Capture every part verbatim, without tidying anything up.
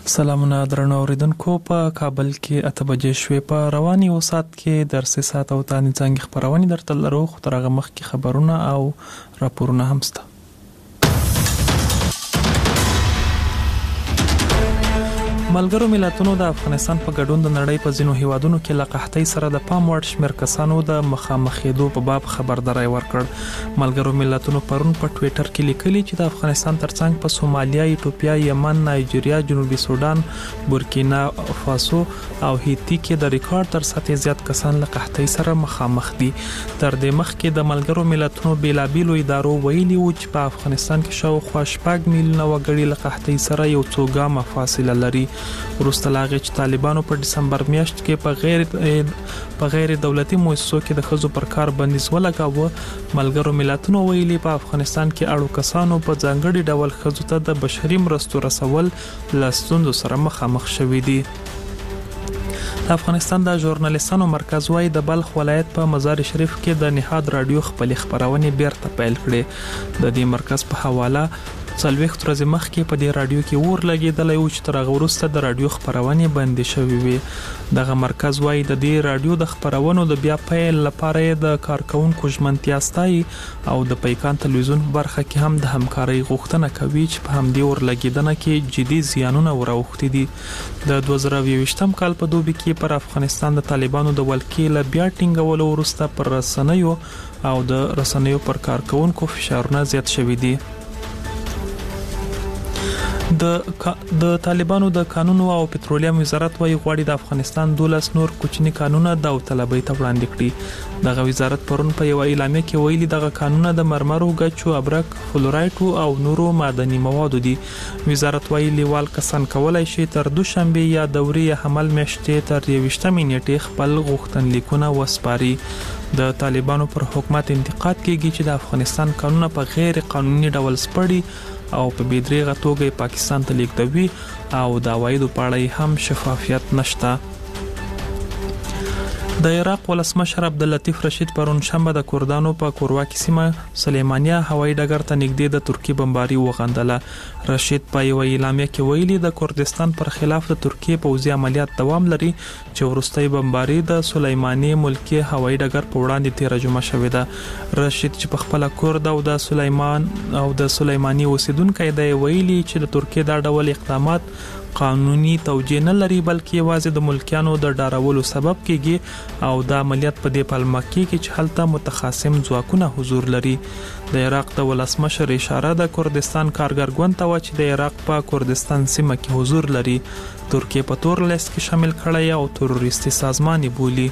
سلامونه درنو اوریدونکو، په کابل کې اته بجې شوې. په رواني او سات کې درسي سات او تانی څنګه خبرونه درته لرو، خو ترغه مخ کې خبرونه او راپورونه هم شته. ملګرو ملتونو د افغانستان په ګډون د نړۍ په ځینو هیوادونو کې له قحطۍ سره د پام وړ شمېر کسانو د مخامخېدو په باب خبرداري ورکړ. ملګرو ملتونو پرون په ټوئیټر کې لیکلي چې د افغانستان ترڅنګ په سومالیا، ایتوپیا، یمن، نایجیریا، جنوبي سودان، بورکینا فاسو او هیتی کې د ریکارډ تر سطح زیات کسان له قحطۍ سره مخامخ دي. تر دې مخکې د ملګرو ملتونو بیلابیلو ادارو ویلي و چې په افغانستان کې شاوخوا شپږ میلیونه وګړي له قحطۍ سره یو څو ګامه فاصله لري. وروسته لاغې چې طالبانو په ډسمبر میاشت کې په غیر په غیر دولتي مؤسسو کې د خزو پر کار بندیز ولګاوه، ملګرو ملتونو ویلي په افغانستان کې اړو کسانو په ځانګړي ډول خزو ته د بشري مرستو رسول له ستونزو سره مخامخ شوي دي. د افغانستان د ژورنالیستانو مرکز وايي د بلخ ولایت په مزار شریف کې د نهاد رادیو خپل خبرونه بیرته پیل کړې. د دې مرکز په حواله څلويخت ورځې مخکې په دې رادیو کې اور لګیدلی و چې تر هغه وروسته د رادیو خبرونه بندې شوې وي. دغه مرکز وايي د دې رادیو د خبرونو د بیا پیل لپاره د کارکونکو ژمنتیا ستایي او د پیکان تلویزیون برخه کې هم د همکارۍ غوښتنه کوي چې په همدې اور لګیدنه کې جدي زیانونه وراوښتي دي. د دوه زره یوویشتم کال په دوبي کې پر افغانستان د طالبانو د ولکې له بیا ټینګولو وروسته پر رسنیو او د رسنیو پر کارکونکو فشارونه زیات شوي دي. د د طالبانو د قانونو او پټرولیم وزارت وايي غواړي د افغانستان دولس نور کوچني قانونه د طلبۍ ته وړاندې کړي. دغه وزارت پرون په یو اعلامیه کې ویلي دغه قانونه د مرمرو، ګچو، ابرک، فلورایټ او نورو معدني موادو دي. وزارت وايي لیوال کسان کولای شي تر دوشنبه یا دوري حمل میاشتې تر یوویشتمې نیټې خپل غوښتنلیکونه وسپاري. د طالبانو پر حکومت انتقاد کیږي چې د افغانستان قانونه په غیر قانوني ډول سپړي او په بيدریغه توګه پاکستان ته لیږدوي او د عوایدو په اړه هم شفافیت نشته. د عراق ولسمشر عبداللطیف رشید پرون شنبه د کردانو په کورواکي سیمه سلیمانیه هوایي ډګر ته نږدې د ترکی بمباري وغندله. رشید په یو اعلامیه کې ویلي د کردستان پر خلاف د ترکی پوځي عملیات دوام لري چې ورستۍ بمباري د سلیمانی ملکی هوایي ډګر په وړاندې ترجمه شوې ده. رشید چې په خپل کورد او د سلیمان او د سلیمانی اوسیدونکو دی ویلي چې د ترکی دا ډول اقدامات قانوني توجیه نه لري، بلکې یوازې د ملکیانو د ډارولو سبب کیږي او د عملیات په دې پلمه کې چې هلته متخاصم ځواکونه حضور لري. د عراق د ولسمشر اشاره د کردستان کارګر ګوند ته و چې د عراق په کردستان سیمه کې حضور لري. ترکیه په تور لیست کې شامل کړی او تروریستي سازمان بولي.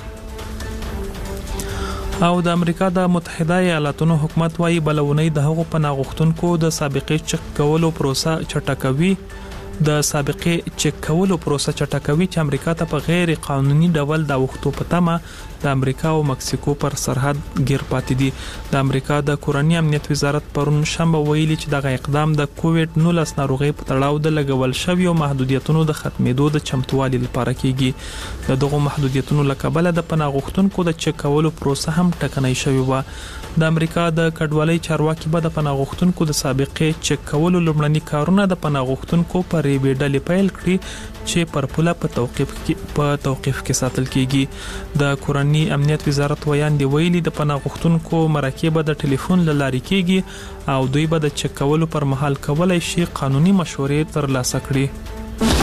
او د امریکا د متحده ایالاتونو حکومت وايي بلونی د هغو پناه غوښتونکو د سابقې چک کولو پروسه چټکوي د سابقې چک کولو پروسه چټکوي چې امریکا ته په غیر قانوني ډول د وختو په تمه د امریکا او مکسیکو پر سرحد گیر پاتې دي. د امریکا د کورنۍ امنیت وزارت پرون شنبه ویلي چې دغه اقدام د کووډ نولس ناروغي په تړاو د لګول شویو محدودیتونو د ختمېدو د چمتووالي لپاره کیږي. د دغه محدودیتونو لکبله د پناه غوښتونکو د چک کولو پروسه هم ټکنۍ شوې و. د امریکا د کډوالۍ چارواکي به د پناه غوښتونکو د سابقې چک کولو لومړني کارونه د پناه غوښتونکو پر ریبې ډلې پیل کړي چې پر پوله په توقيف کې په توقيف کې ساتل کیږي. د کورنۍ امنیت وزارت ویان دی ویلي د پناه غوښتونکو مرکه د ټلیفون له لارې کیږي او دوی به د چک کولو پر مهال کولای شي قانوني مشورې ترلاسه کړي.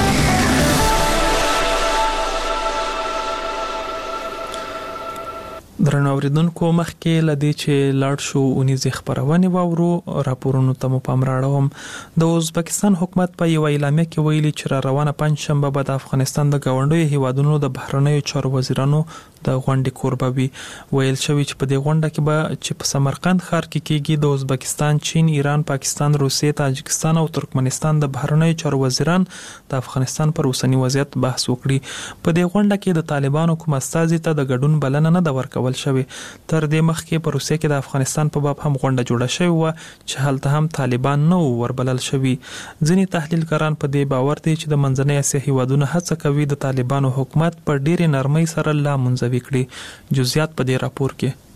درنو اوریدونکو، مخکې لدی چې لاړ شو اونیزه خبرونه واورو راپورونو ته مو پام راړوم. د ازبکستان حکومت په یو اعلامیه کې ویلي چې را روانه پنځ شنبه به د افغانستان د گاونډیو هیوادونو د بهرنیو چارو وزیرانو د غونډې کوربه وي. ویل شوی چې په دې غونډه کې به چې په سمرقند ښار کې کېږي د ازبکستان، چین، ایران، پاکستان، روسیې، تاجکستان او ترکمنستان د بهرنیو چارو وزیران د افغانستان پر اوسنی وضعیت بحث وکړي. په دې غونډه کې د طالبانو کوم استازي ته د ګډون بلنه نه د ورکول شوی. تر دې مخکې په روسیې کې د افغانستان په باب هم غونډه جوړه شوې و چې هلته هم طالبان نه وربلل شوي. ځینې تحلیلګران په دې باور دي چې د منځنۍ اسیا هیوادونو هڅه کوي د طالبانو حکومت په ډېرې نرمۍ سره لا منځوي کړي. جزئیات په دې راپور کې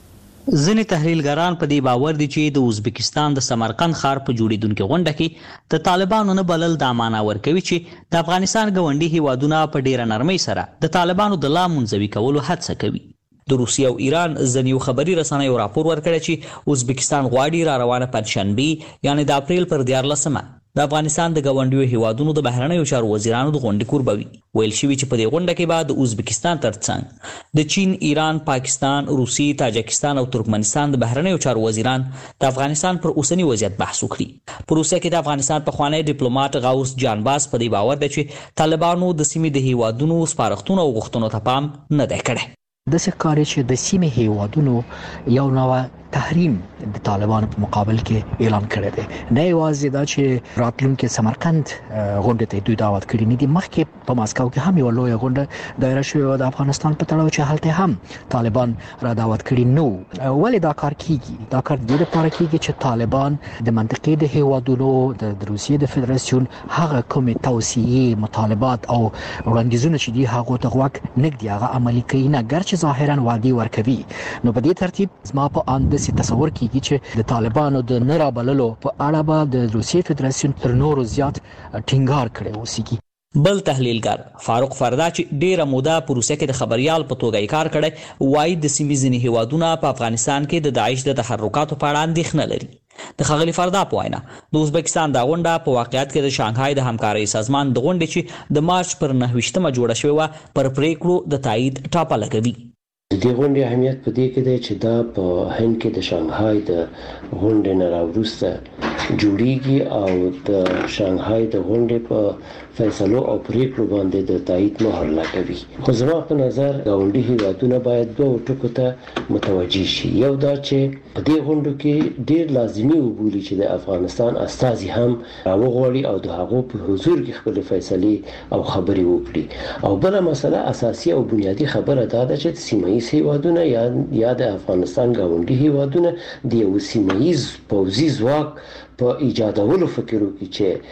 ځینې تحلیلګران په دې باور دي چې د ازبکستان د سمرقند ښار په جوړیدونکو غونډه کې د طالبانو نه بلل دا معنا ورکوي چې د افغانستان ګاونډي هیوادونه په ډیره نرمۍ سره د طالبانو د لا منځوي کولو هڅه کوي. د روسیې او ایران ځینې خبري رسنیو راپور ورکړی چې ازبکستان غواړي را روانه پنځشنبه یعنی د اپریل پر دیارلسمه د افغانستان د ګاونډیو هیوادونو د بهرنیو چارو وزیرانو د غونډې کوربوي. ویل شوي چې په دې غونډه کې به د ازبکستان ترڅنګ د چین، ایران، پاکستان، روسي، تاجکستان او ترکمنستان د بهرنیو چارو وزیران د افغانستان پر اوسنی وضعیت بحث وکړي. په روسیه کې د افغانستان پخوانی ډیپلوماټ غوث جانباز په دې باور دی چې طالبانو د سیمې د هیوادونو سپارښتنو او غوښتنو ته پام نه دی کړی. د څکاري چې د سیمې هیوادونو یو نوع تحریم د طالبانو په مقابل کې اعلان کړی دی. نه یوازې دا چې راتلونکي سمرقند غونډه ته دوی دعوت کړی نه دي، مخکې په ماسکو کې هم یو لوی غونډه دایره شوې د افغانستان په تړاو چې هلته هم طالبان را دعوت کړي نو. ولې دا کار کیږي؟ دا کار د دې لپاره کیږي چې طالبان د منطقې د هیوادونو د روسیې د فدراسیون هغه کومې توصیې، مطالبات او وړاندیزونه چې دي هغه ته غوږ نږدي هغه عملي کوي نه، ګرچې ظاهرا وعدې ورکوي. نو په دې ترتیب زما په اند تصور کیږي چې د طالبانو د نه رابللو په اړه به د روسیې فدراسیون تر نورو زیات ټینګار کړی اوسېږي. بل تحلیلګر فاروق فردا چې ډیره موده په روسیه کې د خبريال په توګه کار کړی وایي د سیمې ځینې هیوادونه په افغانستان کې د داعش د تحرکاتو په اړه اندېښنه لري. د ښاغلي فردا په وینا د ازبکستان دا غونډه په واقعیت کې د شانګهای د همکارۍ سازمان د غونډې چې د مارچ پر نهه ویشتمه جوړه شوې وه پر پریکړو د تایید ټاپه لګوي. د دې غونډې اهمیت په دې کې دی چې دا په هند کې د شانګهای د غونډې نه راوروسته جوړیږي او د شانګهای د غونډې په فیصلو او پریکړو باندې د تایید مهر لګوي. خو زما په نظر ګاونډي هیوادونه باید دوه ټکو ته متوجه شي. یو دا چې په دې غونډو کې ډیر لازمي وبولي چې د افغانستان استازي هم راوغواړي او د هغو په حضور کې خپل فیصلې او خبرې وکړي. او بل مسله اساسي او بنیادی خبره دا ده چې سیمه هیوادونه یا یا د افغانستان ګاونډي هیوادونه د یو سیمه‌ایز پوځي ځواک په ایجادولو فکر وکړي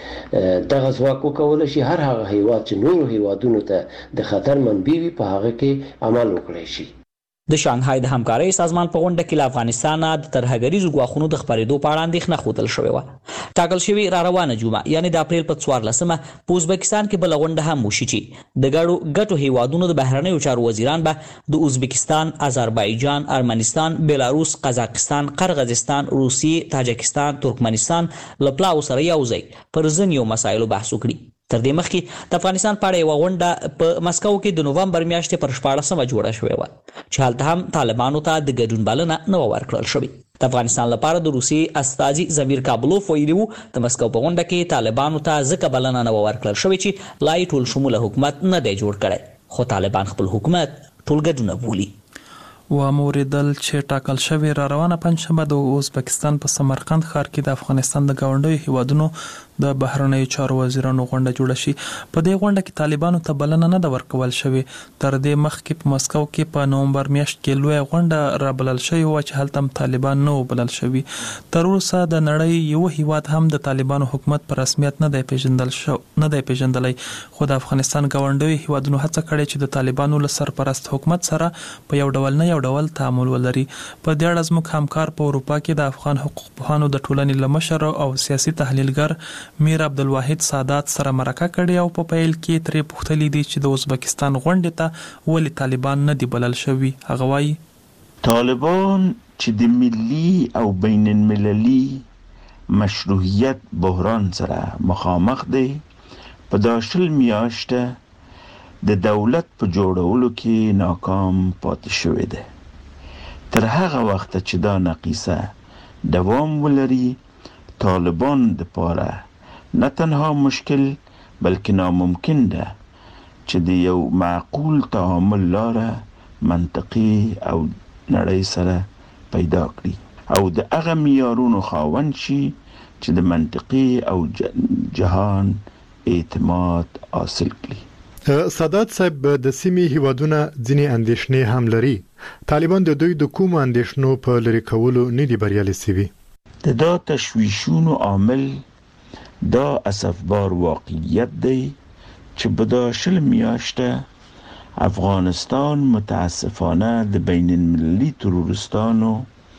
چې دغه ځواک وکولای شي هر هغه هیواد چې نورو هیوادونو ته د خطر منبع وي په هغه کې عمل وکړي شي. د شانګهای د همکارۍ سازمان په غونډه کې له افغانستان د ترهګریزو ګواښونو د خپرېدو په اړه اندېښنه ښودل شوې وه. ټاکل شوې را روانه جمعه یعنی د اپریل په څوارلسمه په ازبکستان کې بله غونډه هم وشي چې د ګډو ګټو هیوادونو د بهرنیو چارو وزیران به د ازبکستان، آذربایجان، ارمنستان، بیلاروس، قزاقستان، قرغیزستان، روسیې، تاجکستان، ترکمنستان له پلاو سره یو ځای پر ځینو مسایلو بحث وکړي. تر دې مخکې د افغانستان په اړه یوه غونډه په مسکو کې د نومبر میاشتې پر شپاړسمه جوړه شوې وه چې هلته هم طالبانو ته د ګډون بلنه نه وه ورکړل شوې. د افغانستان لپاره د روسیې استازي زمیر کابلوف ویلي وو د مسکو په غونډه کې طالبانو ته ځکه بلنه نه وه ورکړل شوې چې لا یې ټول شموله حکومت نه دی جوړ کړی، خو طالبان خپل حکومت ټولګډونه بولي. و موریدل چې ټاکل شوی را روانه پنځشنبه د ازبکستان په سمرقند ښار کې د افغانستان د ګاونډیو هیوادونو د بهرنیو چارو وزیرانو غونډه جوړه شي. په دې غونډه کې طالبانو ته بلنه نه ده ورکول شوې. تر دې مخکې په مسکو کې په نومبر میاشت کې لویه غونډه را بلل شوې وه چې هلته هم طالبان نه و بلل شوي. تر اوسه د نړۍ یو هیواد هم د طالبانو حکومت په رسمیت نه دی پیژندل شو نه دی پیژندلی خو د افغانستان ګاونډیو هیوادونو هڅه کړې چې د طالبانو له سرپرست حکومت سره په یو ډول نه یو ډول تعامل ولري. په دې اړه زموږ همکار په اروپا کې د افغان حقوق پوهانو د ټولنې له مشر او سیاسي تحلیلګر میر عبدالواحد سادات سره مرکه کړې او په پیل کې ترې پوښتلي دي چې د ازبکستان غونډې ته ولې طالبان نه دي بلل شوي. هغه وایي طالبان چې د ملي او بین المللي مشروعیت بحران سره مخامخ دی په دا شل میاشته د دولت په جوړولو کې ناکام پاتې شوی دی. تر هغه وخت چې دا نقیصه دوام ولري طالبان دپاره نه تنها مشکل بلکې ناممکن ده چې د یو معقول تعامل لاره منطقي او نړۍ سره پیدا کړي او د هغه معیارونو خاوند شي چې د منطقي او جهان اعتماد حاصل کړي. سادات صاحب د سیمې هیوادونه ځینې اندېښنې هم لري. طالبان د دوی د کوم اندېښنو په لرې کولو نه دي بریالي سوي؟ د دا تشویشونو عامل دا اسفبار واقعیت دی چې په دا شل میاشته افغانستان متاسفانه د بین المللي ترورستانو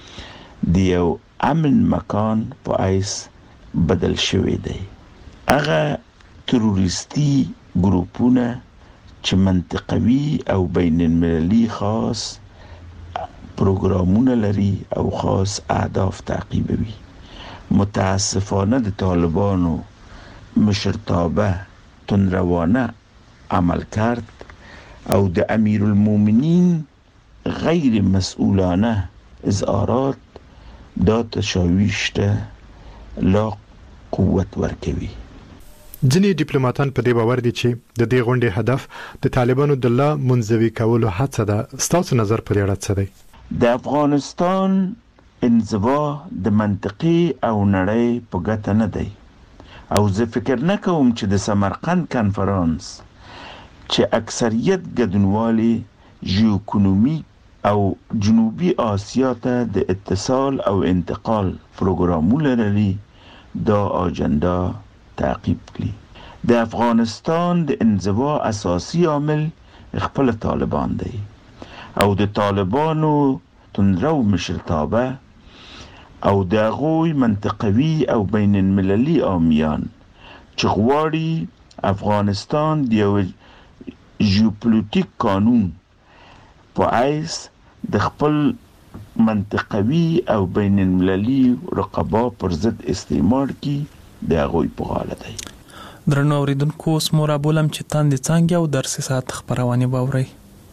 د یو امن مکان په حیث بدل شوی دی. هغه تروریستي ګروپونه چې منطقوي او بین المللي خاص پروګرامونه لري او خاص اهداف تعقیبوي. متاسفانه د طالبانو مشرتابه تندروانه عمل کرد او د امیرالمومنین غیر مسئولانه اظهارات دا تشویش ته لا قوت ورکوي. ځینې ډیپلوماټان په دې باور دي چې د دې غونډې هدف د طالبانو د لا منزوي کولو هڅه ده. ستاسو نظر په دې اړه څه دی؟ د افغانستان انزوا د منطقي او نړۍ په ګټه نه دی او زه فکر نه کوم چې د سمرقند کنفرانس چې اکثریت ګډونوالي ژوئیکونومیک او جنوبي آسیا ته د اتصال او انتقال پروګرامونه لري دا اجندا تعقیب کړي. د افغانستان د انزوا اساسي عامل خپل طالبان دی او د طالبانو تندرو مشرتابه او د هغوی منطقوي او بین المللي عامیان چې غواړي افغانستان د یو ژیوپولیټیک قانون په حیث د خپل منطقوي او بین المللي رقبا پر ضد استعمال کی د هغوی په غاړه دی. درنو اوریدونکو اوس مو رابولم چې تاندې څانګې او درسي ساعت خپرونې واورئ.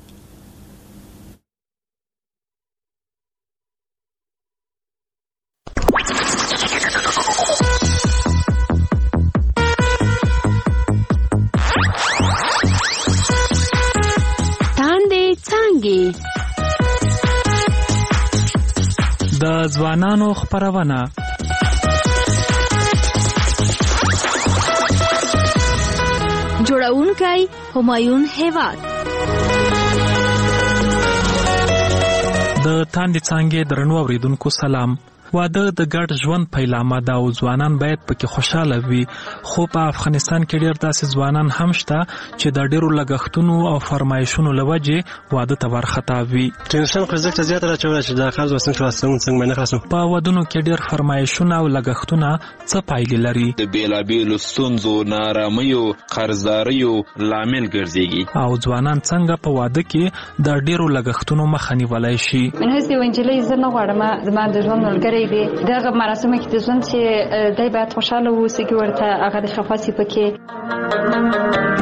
تاندې څانګې د ځوانانو خپرونه. جوړونکی همایون هیواد. د تاندې څانګې درنو اوریدونکو سلام. واده د ګډ ژوند پیلامه ده او ځوانان باید پکې خوشاله وي، خو په افغانستان کې ډېر داسې ځوانان هم شته چې د ډېرو لګښتونو او فرمایشونو له وجې واده ته ورخطا وي. ټینشن خو زه زیاته راچوله چې دا قرض وسنګ خلاصون څنګه باندې خلاصون. په ودونو کې ډېر فرمایشونه او لګښتونه څه پایلې لري؟ د بیلابیلو ستونزو، نارامیو، قرضداریو لامل ګرځيږي او ځوانان څنګه په واده کې د ډېرو لګښتونو مخه نیولای شي. من هیڅ یو انجلۍ زه نه غواړم زما د ژوند ملګری دی دغه مراسمو کې د ژوند چې دای باید خوشاله اوسي کې ورته هغه د خفاسي پکې.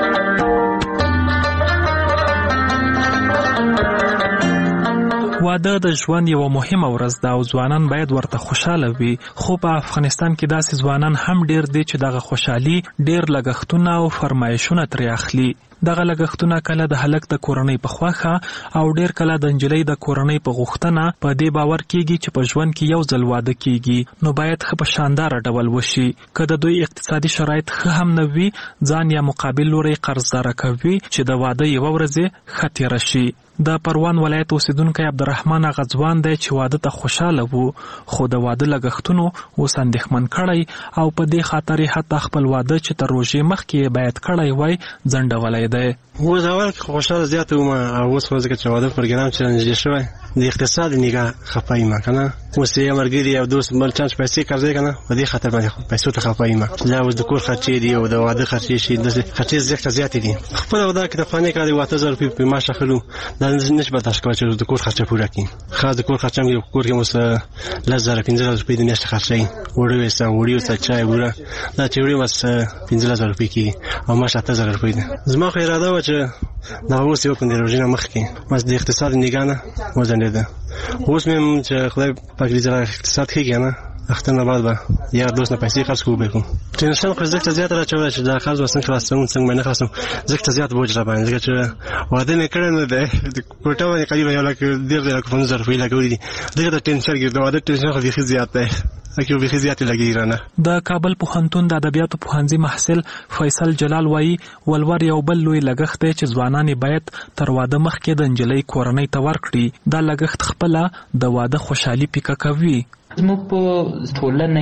واده د ژوند یو مهمه ورځ ده او ځوانان باید ورته خوشاله وي، خو په افغانستان کې داسې ځوانان هم ډیر دي چې دغه خوشحالي ډیر لګښتونه او فرمایشونه ترې اخلي. دغه لګښتونه کله د هلک د کورنۍ په خوښه او ډیر کله د نجلۍ د کورنۍ په غوښتنه په دې باور کیږي چې په ژوند کې یو ځل واده کیږي، نو باید ښه په شاندار ډول وشي. که د دوی اقتصادي شرایط ښه هم نه وي، ځان یا مقابل لوري قرضدار کوي چې د واده یو ورځ ښه تیر شي. د پروان ولایت اوسیدونکی عبدالرحمن غزوان دی چې واده ته خوشاله وو، خو د واده لګښتونو اوس اندېښمن کړی او په دې خاطر حتی خپل واده چې تر روژې مخکې باید کړی وای ځنډولی دی. اوس اول کې خوشاله زیات وم او اوس خو ځکه چې واده پروګرام چې نږدې شوی د اقتصاد نگاه خفه یم کنه. اوس یې مرګري او دوست بل چانس پیسې قرضې کنه په دې خاطر باندې پیسو ته خفه یم. دا اوس د کور خرچې دی او د واده خرچې شي د خرچې زیات زیات دي. خپل واده کې د فانې کار دی واته زر په معاش اخلو دا نش برداشت کوي چې د کور خرچه پوره کړي. خاص د کور خرچه موږ کور کې مس لزر پنځه زره روپۍ د میاشتې خرچې وړي وسه وړي وسه چای وړه دا چې وړي مس پنځه زره روپۍ کې او معاش اته زره روپۍ ده. زما خو اراده و چې دا اوس یو کوم د روزنه مخ کې مس د اقتصاد نگاه نه وزنده. اوس مې چې خدای پاک دې زړه اقتصاد کې نه اختر بعد به یا دوست نه پیسې خرڅ کوو بکو. ټینشن خو زکه زیات راچوله چې دا قرض وسنګ خلاصون څنګه باندې خلاصون زکه زیات بوج را باندې چې واده نه کړم نه ده د کوټه باندې قریب یو لک ډیر ډیر کوم ظرف وی لګولې دي. دغه د ټینشن کې د واده ټینشن خو ډیر زیات ده. اکه به زیات لګی رانه. د کابل پوهنتون د ادبیاتو پوهنځي محصل فیصل جلال وایي ولور یو بل لوی لګښت دی چې ځوانان باید تر واده مخکې د نجلۍ کورنۍ ته ورکړي. دا لګښت خپله د واده خوشحالي پیکه کوي. زموږ په ټولنه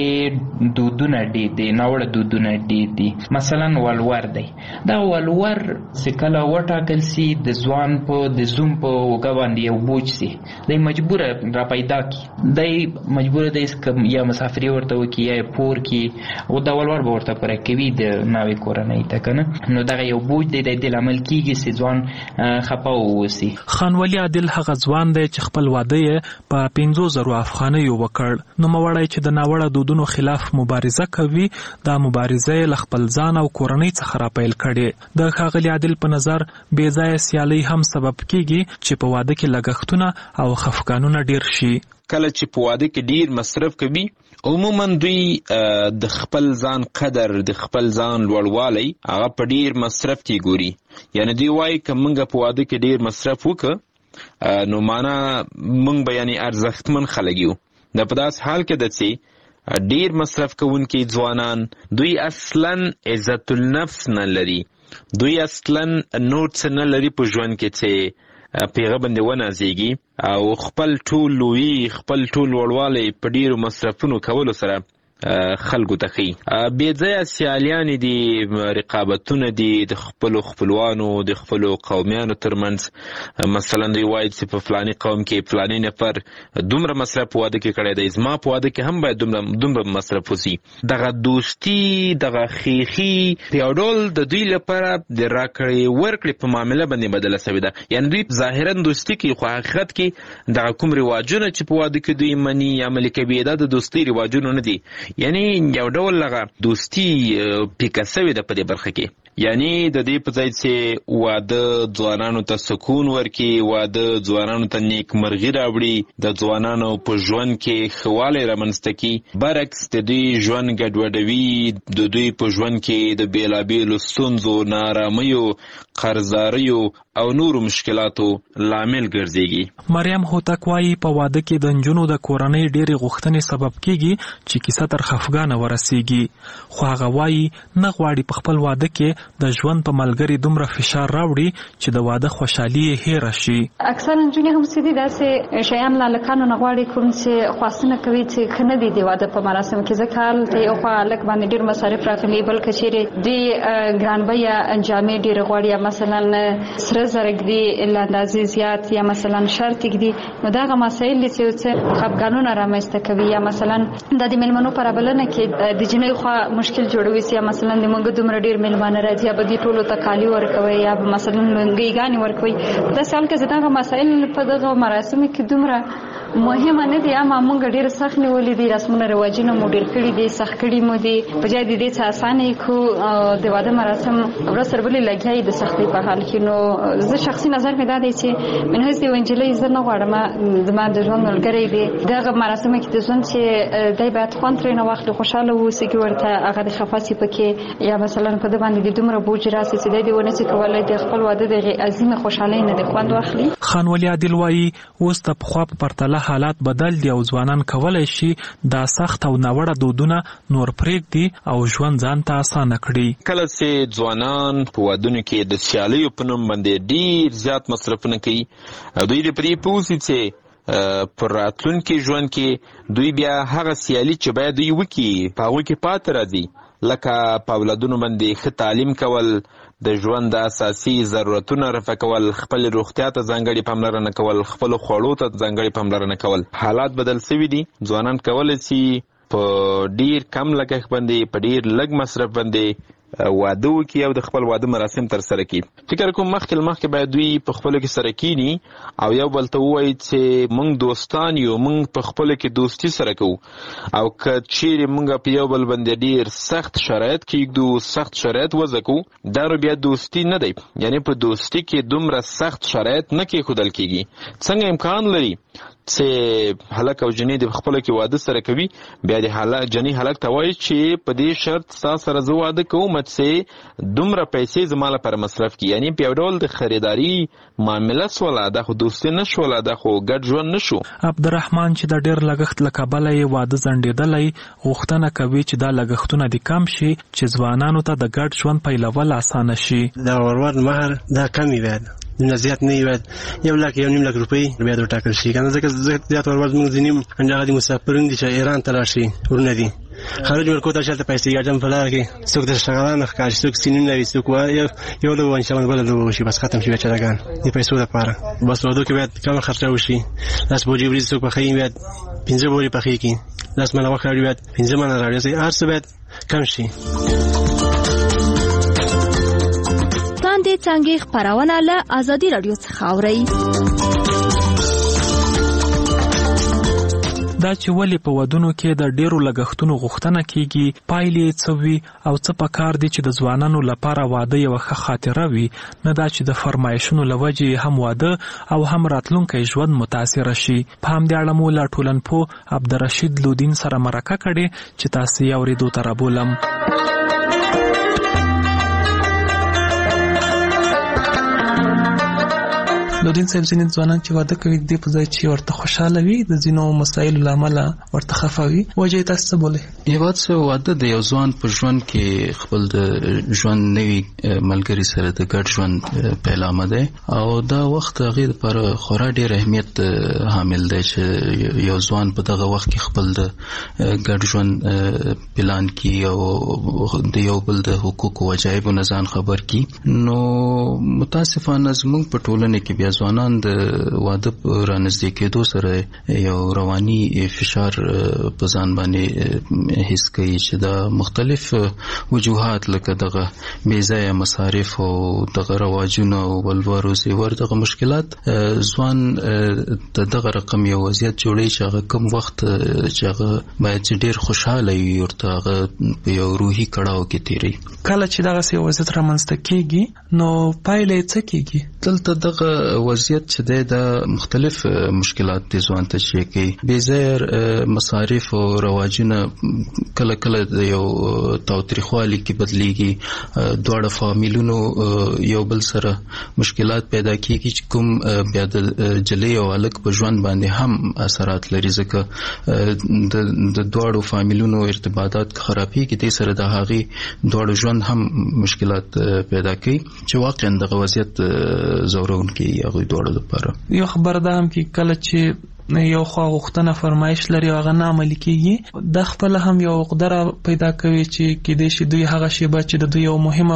کې دودونه ډېر دي، ناوړه دودونه ډېر دي. مثلا ولور دی، دا ولور چې کله وټاکل سي د ځوان په د زوم په اوږه باندې یو بوج سي، دی مجبوره را پیدا کی، دی مجبوره دی یا مسافري ورته وکړي یا پور کړي او دا ولور به ورته پوره کوي د ناوې کورنۍ ته که نه، نو دغه یو بوج دی د دې لامل کېږي چې ځوان خفه واوسي. خان ولی عادل هغه ځوان دی چې خپل واده یې په پنځو زرو افغانیو وکړ. نوموړی چې د ناوړه دودونو خلاف مبارزه کوي، دا مبارزه یې له خپل ځان او کورنۍ څخه راپیل کړې. د ښاغلي عادل په نظر بې ځایه سیالۍ هم سبب کیږي چې په واده کې لګښتونه او خفګانونه ډیر شي. کله چې په واده کې ډیر مصرف کوي، عموما دوی د خپل ځان قدر، د خپل ځان لوړوالی هغه په ډیر مصرف کې ګوري. یعنی دوی وایي که موږ په واده کې ډیر مصرف وکړو نو معنا موږ به یعنی ارزښتمن خلک یو. دا په داسې حال کې ده چې ډیر مصرف کوونکي ځوانان دوی اصلا عزت النفس نه لري، دوی اصلا نور څه نه لري په ژوند کې چې پیغه باندې ونازېږي او خپل ټول لوی خپل ټول وړوالی په ډیرو مصرفونو کولو سره خلکو ته ښیي. بې ځایه سیالیانې دي، رقابتونه دي د خپلو خپلوانو د خپلو قومیانو ترمنځ. مثلا دوی وایي چې په فلاني قوم کې فلاني نفر دومره مصرف په واده کې کړی دی، زما په واده کې هم باید دومره دومره مصرف وسي. دغه دوستي، دغه خیخي په یو ډول د دوی لپاره د راکړې ورکړې په معامله باندې بدله سوې ده. یعنې دوی ظاهرا دوستي کوي خو حقیقت کې دغه کوم رواجونه چې په واده کې دوی مني یا عملي کوي دا د دوستۍ رواجونه نه دي. یعنی یو ډول لغه دوستی پیکه سوې ده په دې برخه کې. یعنی د دې په ځای چې واده ځوانانو ته سکون ورکړي، واده ځوانانو ته نیکمرغي راوړي، د ځوانانو په ژوند کې ښه والی رامنځته کړي، برعکس د دوی ژوند ګډوډوي، د دوی په ژوند کې د بېلابېلو ستونزو، ناارامیو، قرضداریو او نورو مشکلاتو لامل ګرځېږي. مریم هوتک وایي په واده کې د نجونو د کورنۍ ډېرې غوښتنې سبب کیږي چې کیسه تر خفګانه ورسیږي، خو هغه وایي نه غواړي په خپل واده کې د ژوند په ملګري دومره فشار راوړي چې د واده خوشحالي یې هېره شي. اکثر نجونې هم چې دي داسې شیان له هلکانو نه غواړي کوم چې خواستونه کوي چې ښه نه دي د واده په مراسمو کې، ځکه هلته یو خوا هلک باندې ډېر مصارف راغلي، بل که چیرې دوی ګرانبیه جامې ډېرې غواړي یا مثلا سره زر ږدي له اندازې زیات یا مثلا شرط ږدي، نو دغه مسایل دي چې څه خفګانونه رامنځته کوي. یا مثلا د دې مېلمنو په رابلنه کې د جنۍ خوا مشکل جوړوي چې یا مثلا د موږ دومره ډېر مېلمانه راځي یا به دې ټولو ته کالي ورکوي یا به مثلا لونګۍ ورکوي. داسې حال کې چې دغه مسایل په دغه مراسمو کې دومره مهمه نه دي، اما موږ ډېر سخت نیولي دي، رسمونه رواجونه مو ډېر کړي دي، سخت کړي مو دي، په ځای د دې څه اسانه یې کړو د واده مراسم ورځ تر بلې لګیا یې د سختۍ په حال کې. نو زه شخصي نظر مې دا دی چې من هسې یوه نجلۍ زه نه غواړم زما د ژوند ملګری دی دغه مراسمو کې د ژوند چې دی باید خوند ترېنه واخلي، خوشحاله واوسي، کې ورته هغه د خفه سي پکې یا مثلا په ده باندې د دومره بوج راسي چې دی دې ونه سي کولی د خپل واده د هغې عظیمې خوشحالۍ نه د خوند واخلي. خان ولی عادل وایي اوس د پخوا په پرتله حالات بدل دي او ځوانان کولی شي دا سخت او ناوړه دودونه نور پرېږدي او ژوند ځان ته اسانه کړي. کله چې ځوانان په ودونو کې د سیالیو په نوم باندې ډېر زیات مصرفونه کوي، دوی د پرې پوه سي چې پر راتلونکي ژوند کې دوی بیا هغه سیالي چې باید دوی وکړي په هغوی کې پاتې راځي، لکه په اولادونو باندې ښه تعلیم کول، د ژوند د اساسي ضرورتونه رفع کول، خپل روغتیا ته ځانګړې پاملرنه کول، خپلو خوړو ته ځانګړې پاملرنه کول. حالات بدل سوي دي، ځوانان کولی شي په ډیر کم لګښت باندې په ډیر لږ مصرف باندې واده وکړي او د خپل واده مراسم ترسره کړي. فکر کوم مخکې مخکې باید دوی په خپلو کې سره کینی او یو بل ته ووایي چې موږ دوستان یو، موږ په خپلو کې دوستي سره کوو، او که چیرې موږ په یو بل باندې ډیر سخت شرایط کېږدو، سخت شرایط وضع کوو، دا نو بیا دوستي نه دی. یعنی په دوستي کې دومره سخت شرایط نه کېښودل کېږي. څنګه امکان لري چې هلک او جنۍ د خپلو کې واده سره کوي، بیا د جنۍ هلک ته وایي چې په دې شرط ستا سره زه واده کوم چې دومره پیسې زما لپاره مصرف کړي. یعنې په یو ډول د خریداري معامله سوله، دا خو دوستي نه شوله، دا خو ګډ ژوند نه شو. عبدالرحمن چې د ډېر لګښت له کبله یې واده ځنډېدلی، غوښتنه کوي چې دا لګښتونه دې کم شي چې ځوانانو ته د ګډ ژوند پیلول اسانه شي. دا ورور مهر دا کمی باید نه زیات نه وي یو لک یو نیم لک روپۍ بیا ورټاکل شي کنه ځکه زیات ورول موږ ځینې انډه دي مسافرون دي چې ایران ته راشي ورونه دي خارج ورکو ته شلته پیسې ګټم په لار کې څوک د شغلانه ښکار څوک سینې نه وي څوک یو یو د وان شمن بل د وشي بس ختم شي بچاګان دې پیسو لپاره بس ورته کې باید کم خرچه وشي لاس بوجي ورې څوک په خیم باید پنځه بوري په خې کې لاس منه وخت باید پنځه منه راځي هر څه باید کم شي. تاندې څنګه خبرونه له ازادي رادیو څخه اوري. دا چې ولې په ودونو کې د ډیرو لګښتونو غوښتنه کیږي پایلې څه وي او څه پکار دي چې د ځوانانو لپاره واده یو ښه خاطره وي نه دا چې د فرمایشونو لوجې هم واده او هم راتلونکي ژوند متاثر شي. په همدې اړه مو له ټولنپوه عبدالرشید لودین سره مرکه کړې چې تاسو یې اورېدو ته رابولم. لودین صاحب ځینې ځوانان چې واده کوي د په ځای چې ورته خوشاله وي د ځینو مسایلو له امله ورته خفه وي وجه تاسو څه بولئ؟ یوه څه واده د یو ځوان په ژوند کې خپل د ژوند نوي ملګري سره د ګډ ژوند پیلامه دی او دا وخت هغې دپاره خورا ډېر اهمیت حامل دی چې یو ځوان په دغه وخت کې خپل د ګډ ژوند پلان کړي او د یو بل د حقوقو وجایبو نه ځان خبر کړي. نو متاسفانه زموږ په ټولنه کې بیا ځوانان د واده رانږدې کېدو سره یو رواني فشار په ځان باندې حس کوي چې دا مختلف وجوهات لکه دغه بې ځایه مصارف او دغه رواجونه او ولور او زیور دغه مشکلات ځوان د دغه رقم یو وضعیت جوړوي چې هغه کوم وخت چې هغه باید چې ډېر خوشحاله وي ورته هغه په یو روحي کړاو کې تېروي. کله چې دغسې یو وضعیت رامنځته کېږي نو پایله یې څه کېږي؟ دلته دغه وضعیت چې دی د مختلف مشکلات دي ځوان ته چې کوي بې ځایه مصارف او رواجونه کله کله د یو تاوتریخوالي کې بدلیږي دواړه فامیلونو یو بل سره مشکلات پیدا کېږي چې کوم بیا د جلۍ او هلک په ژوند باندې هم اثرات لري ځکه د دواړو فامیلونو ارتباطات خرابېږي دې سره د هغې دواړو ژوند هم مشکلات پیدا کوي چې واقعا دغه وضعیت زورونکی هغوی دواړو لپاره. یو خبره ده هم کې کله چې یو خوا غوښتنه فرمایش لري او هغه نه عملي کېږي د خپله هم یو عقده پیدا کوي چې کیدای شي دوی هغه شیبه چې د دوی یو مهمه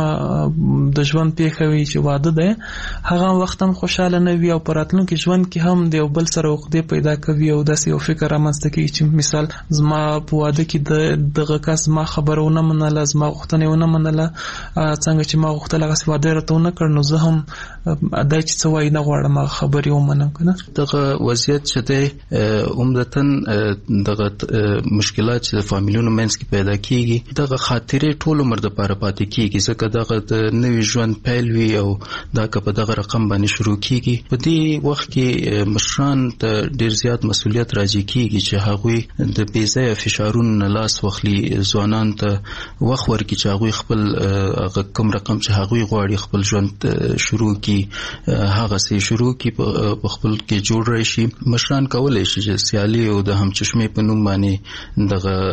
د ژوند پیښه وي چې واده دی هغه وخت هم خوشحاله نه وي او په راتلونکي ژوند کې هم د یو بل سره عقدې پیدا کوي او داسې یو فکر رامنځته کوي چې مثال زما په واده کې د دغه کس زما خبره ونه منله زما غوښتنه ونه منله څنګه چې ما غوښتل هغسې واده یې راته ونه کړ نو زه هم دا چې څه وایي نه غواړم هغه خبرې ومنم که نه. دغه وضعیت چې دی عمدتاً دغه مشکلات چې د فامیلونو منځ کې پیدا کیږي دغه خاطرې ټول عمر دپاره پاتې کیږي ځکه دغه د نوي ژوند پیل وي او دا که په دغه رقم باندې شروع کیږي په دې وخت کې مشران ته ډېر زیات مسؤلیت راجع کیږي چې هغوی د بې ځایه فشارونو نه لاس واخلي ځوانانو ته وخت ورکړي چې هغوی خپل هغه کوم رقم چې هغوی غواړي خپل ژوند شروع کړي هغسې شروع کړي په خپل کې جوړ راشي. مشران کولای شي چې سیالي او د همچشمې په نوم باندې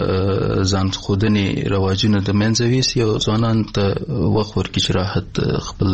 دغه ځان ښودنې رواجونه د منځه ویسي او ځوانانو ته وخت ورکړي چې راحت خپل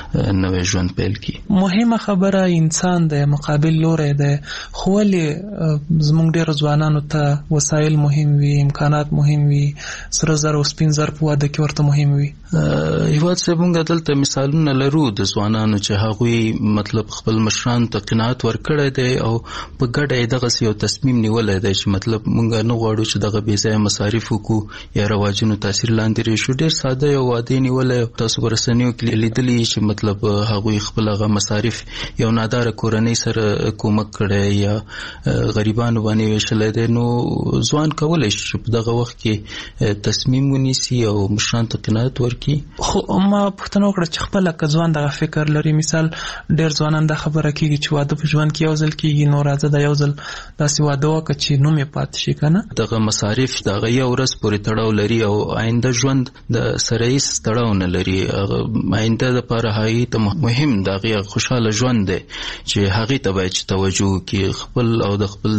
نوی ژوند پیل کړي. مهمه خبره انسان دی مقابل لوری دی خو ولې زموږ ډېرو ځوانانو ته وسایل مهم وي امکانات مهم وي سره زر او سپین زر په واده کې ورته مهم وي؟ هېواد صاحب موږ دلته مثالونه لرو د ځوانانو چې هغوی مطلب خپل مشرانو ته قناعت ورکړی دی او په ګډه یې دغسې یو تصمیم نیولی دی چې مطلب موږ نه غواړو چې دغه بې ځایه مصارف وکړو یا رواجونو تاثیر لاندې راشو. ډېر ساده یو واده یې نیولی تاسو په رسنیو کې لیدلي چې مطلب هغوی خپل هغه مصارف یو ناداره کورنۍ سره کومک کړی یا غریبانو باندې ویشلی دی. نو ځوان کولی شي چې په دغه وخت کې تصمیم ونیسي او مشرانو ته قناعت ورکړي. خو ما پوښتنه وکړه چې خپله که ځوان دغه فکر لري مثال ډېر ځوانان دا خبره کېږي چې واده په ژوند کې یو ځل کېږي نو راځه دا یو ځل داسې واده وکړه چې نوم یې پاتې شي که نه. دغه مصارف د هغه یو ورځ پورې تړاو لري او آینده ژوند د سره هیڅ تړاو نه لري. آینده دپاره هغې ته مهم د هغې خوشحاله ژوند دی چې هغې ته باید چې توجه وکړي خپل او د خپل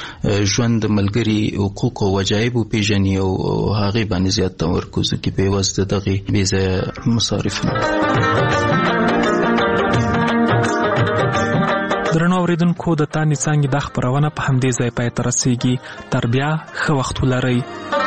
د ژوند د ملګري حقوق او وجایب وپېژني او هغې باندې زیات تمرکز وکړي په عوض د دغې بې ځایه مصارف نه. درنو اوریدونکو د تانی څنګه د خبرونه په همدې ځای پای ته رسیږي. تر بیا ښه وخت ولرئ.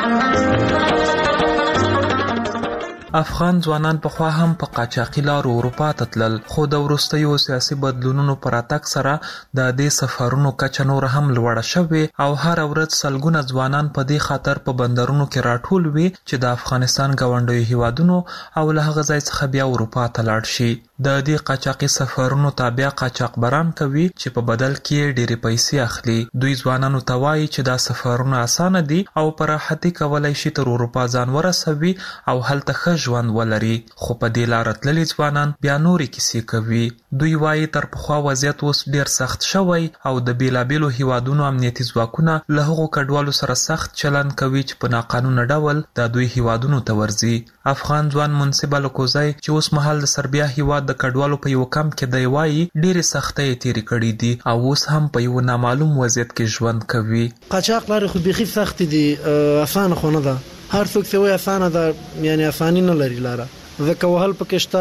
افغان ځوانان په خوا هم په قاچاقي لارو اروپا ته تلل، خو د وروستیو سیاسي بدلونونو پر راتګ سره د دې سفرونو کچه نور هم لوړه شوې او هر ورځ سلګونه ځوانان په دې خاطر په بندرونو کې راټول وي چې د افغانستان ګاونډیو هیوادونو او له هغه ځای څخه بیا اروپا ته لاړ شي. د دې قاچاقي سفرونو تابع قاچاقبران کوي چې په بدل کې ډېرې پیسې اخلي. دوی ځوانانو ته وایي چې دا سفرونه اسانه دي او په راحتي کولای شي تر اروپا ځان ورسوي او هلته ښه ژوند ولري، خو په دې لاره تللي ځوانان بیا نورې کیسې کوي. دوی وایي تر پخوا وضعیت اوس ډېر سخت شوی او د بیلابیلو هیوادونو امنیتي ځواکونه له هغو کډوالو سره سخت چلند کوي چې په ناقانونه ډول د دوی هیوادونو ته ورځي. افغان ځوان منصب الکوزی چې اوس مهال د سربیا هیواد د کډوالو په یو کمپ کې دی وایي ډېرې سختۍ تېرې کړې دي او اوس هم په یو نامعلوم وضعیت کې ژوند کوي. قاچاق لارې خو بیخي سختې دي، اسانه خو نه ده. هر څوک چې وایي اسانه ده، یعنی اساني نه لري لاره. ځکه وهل پکې شته،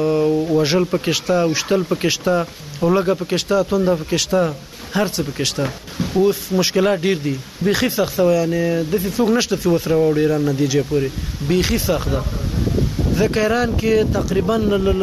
وژل پکې شته، وشتل پکې شته، اولګه پکې شته، تونده پکې شته، هر څه پکې شته. اوس مشکلات ډیر دي، بیخي سخت و. یعنی د څوک نشته چې وسره وړي ایران نتیجه پورې بیخي سخت ده. ځکه ایران کې تقریبا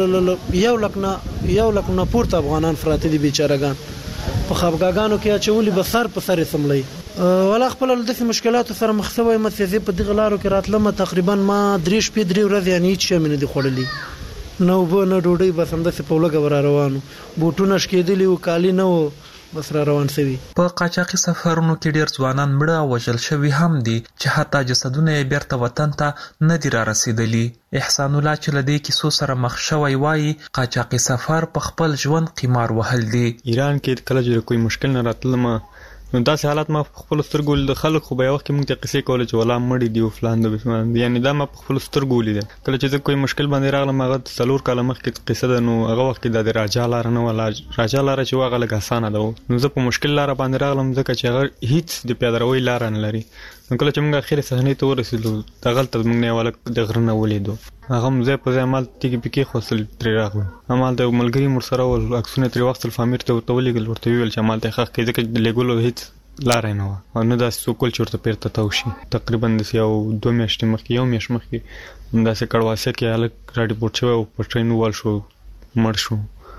یو لک نه یو لک نه پورته افغانان فراته دي بیچارهګان. په خفګاګانو کې اچولي به سر په سر سملي ولا خپل د مشکلاتو سره مخ شوی. متفق په دغه لارو کې راتلم تقریبا ما درې شپې درې ورځې یعنی هیڅ شی مې نه دی خوړلی، نو به نه ډوډۍ، بس همداسې په لږه ور روانو، بوټونه شکېدلي و، کالي نه و، بس را روان شوي. په قاچاقي سفرونو کې ډیر ځوانان مړه او وژل شوي هم دي چې حتی جسدونه یې بیرته وطن ته نه دي را رسیدلي. احسان الله چې له دې کیسو سره مخ شوی وایي قاچاقي سفر په خپل ژوند قمار وهل دي. ایران کې کله چې کوئی مشکل نه راتلم نو داسې حالات ما په خپل سترګو د خلک خو به یو وخت کې موږ ته قصې کولې چې ولا مړي دي او فلان دي، یعنی دا ما په خپل سترګو ولیدل. کله چې زه کوئی مشکل باندې راغلم هغه څلور کاله مخکې قصه ده، نو هغه وخت کې د راجا لاره نه ولا راجا لاره چې هغه لږ اسانه ده، نو زه په مشکل لاره باندې راغلم ځکه چې هغه هیڅ د پیادهروي لاره نه لري. نو کله چې موږ اخر صحنې ته ورسېدو دغلته موږ نه ولک د غره نه ولیدو، هغه مزه په ځای مال تیګي پکې خوصل تر راغلو. امال د ملګری مر سره ول عکسونه تر وخت الفامیر ته ورتولېګل ورته ویل چې مال ته حق کې ځکه لګولو هیڅ لاره نه و او نه داسې سکول چې ورته پیرته تاوشي. تقریبا د یو دوه میاشتې مخکې یو میاشت مخکې همداسې کړواسه کې هلک راډیپورټ شوی او په ټرین ووال شو، مړ شو.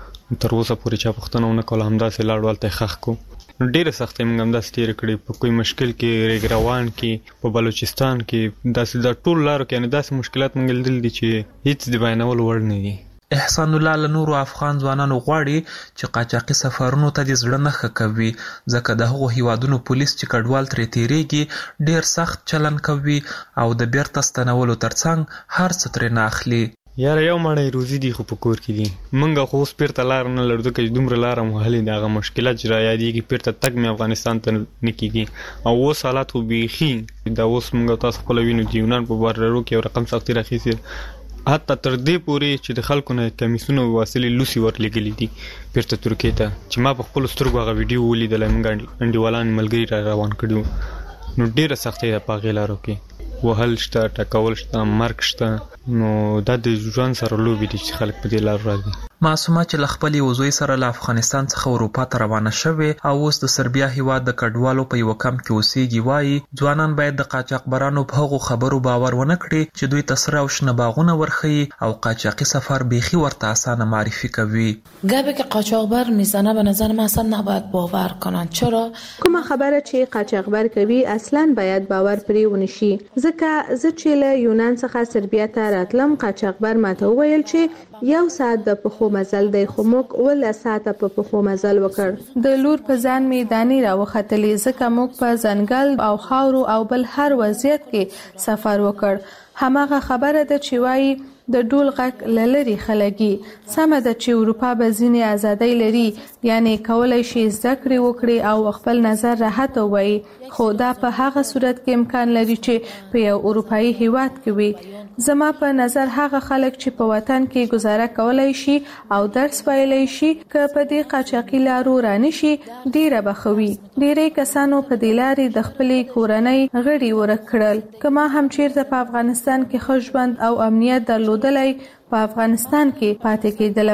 تر اوسه پورې چا پوښتنه ونه کوله، همداسې لاړ هلته یې ښخ کړو. ډېرې سختۍ موږ همداسې تېرې کړې په کوئی مشکل کې، ریګ روان کې، په بلوچستان کې، داسې د ټول لارو کې یعنې داسې مشکلات موږ لیدل دي چې هیڅ د بیانولو وړ نه دي. احسان الله له نورو افغان ځوانانو غواړي چې قاچاقي سفرونو ته د زړه نه ښه کوي، ځکه د هغو هیوادونو پولیس چې کډوال ترې تیریږي ډېر سخت چلن کوي او د بیرته ستنولو ترڅنګ هر څه ترې نه اخلي. یاره یو مړی روزي دي خو په کور کې دي، موږ خو اوس بیرته لاره نه لرو ځکه چې دومره لاره مو وهلې دي. هغه مشکلات چې رایادېږي بیرته تګ مې افغانستان ته نه کېږي او اوس حالات خو بیخي دا اوس موږ تاسو خپله وینو چې یونان په بارډرو کې یو رقم سختي راخیستې، حتی تر دې پورې چې د خلکو نه کمیسونه واصلې لوسي ورلېږلي دي بیرته ترکیې ته، چې ما په خپلو سترګو هغه ویډیو ولیدلی، موږ انډیوالان ملګري را روان کړي وو. نو ډېره سختۍ ده په هغې لارو کې، وهل شته، ټکول شته، مرګ شته. نو دا د ژوند سره لوبې دي چې خلک په دې لارو راځي. معصومه چې له خپل یو زوی سره له افغانستان څخه اروپا ته روانه شوې او اوس د سربیا هیواد د کډوالو په یو کمپ کې اوسېږي وایي ځوانان باید د قاچاقبرانو په هغو خبرو باور ونه کړي چې دوی ته سره او شنه باغونه ورښیي او قاچاقي سفر بیخي ورته اسانه معرفی کوي. گپی که قاچاقبر میزنه به نظر من اصلا نباید باور کنن. چرا؟ کومه خبره چې قاچاقبر کوي اصلا باید باور پرې ونشي، ځکه زه چې له یونان څخه سربیا ته راتلم قاچاقبر ماته وویل چې یو ساعت د پخو مزل دی، خو موږ اوله ساعته په پخو مزل وکړ. د لور په ځان مې دانې راوختلې ځکه موږ په ځنګل او خاورو او بل هر وضعیت کې سفر وکړ. هماغه خبره ده چې وایي د ډول غږ لری خلګي سمه ده چې اروپا به ځینې ازادۍ لري، یعنی کولای شي زده کړې وکړي او خپل نظر راحت ووایي، خو دا په هغه صورت کې امکان لري چې په یو اروپایي هیواد کې وي. زما په نظر هغه خلک چې په وطن کې گزاره کولای شي او درس ویلای شي که په دې قاچاقي لارو رانشي ډیره بخوي. ډیری کسانو په دې لارې د خپلې کورنۍ غړي ورک کړل. کما هم چیرته په افغانستان کې ښه ژوند او امنیت درلودلای په افغانستان کې پاتې کېدلم.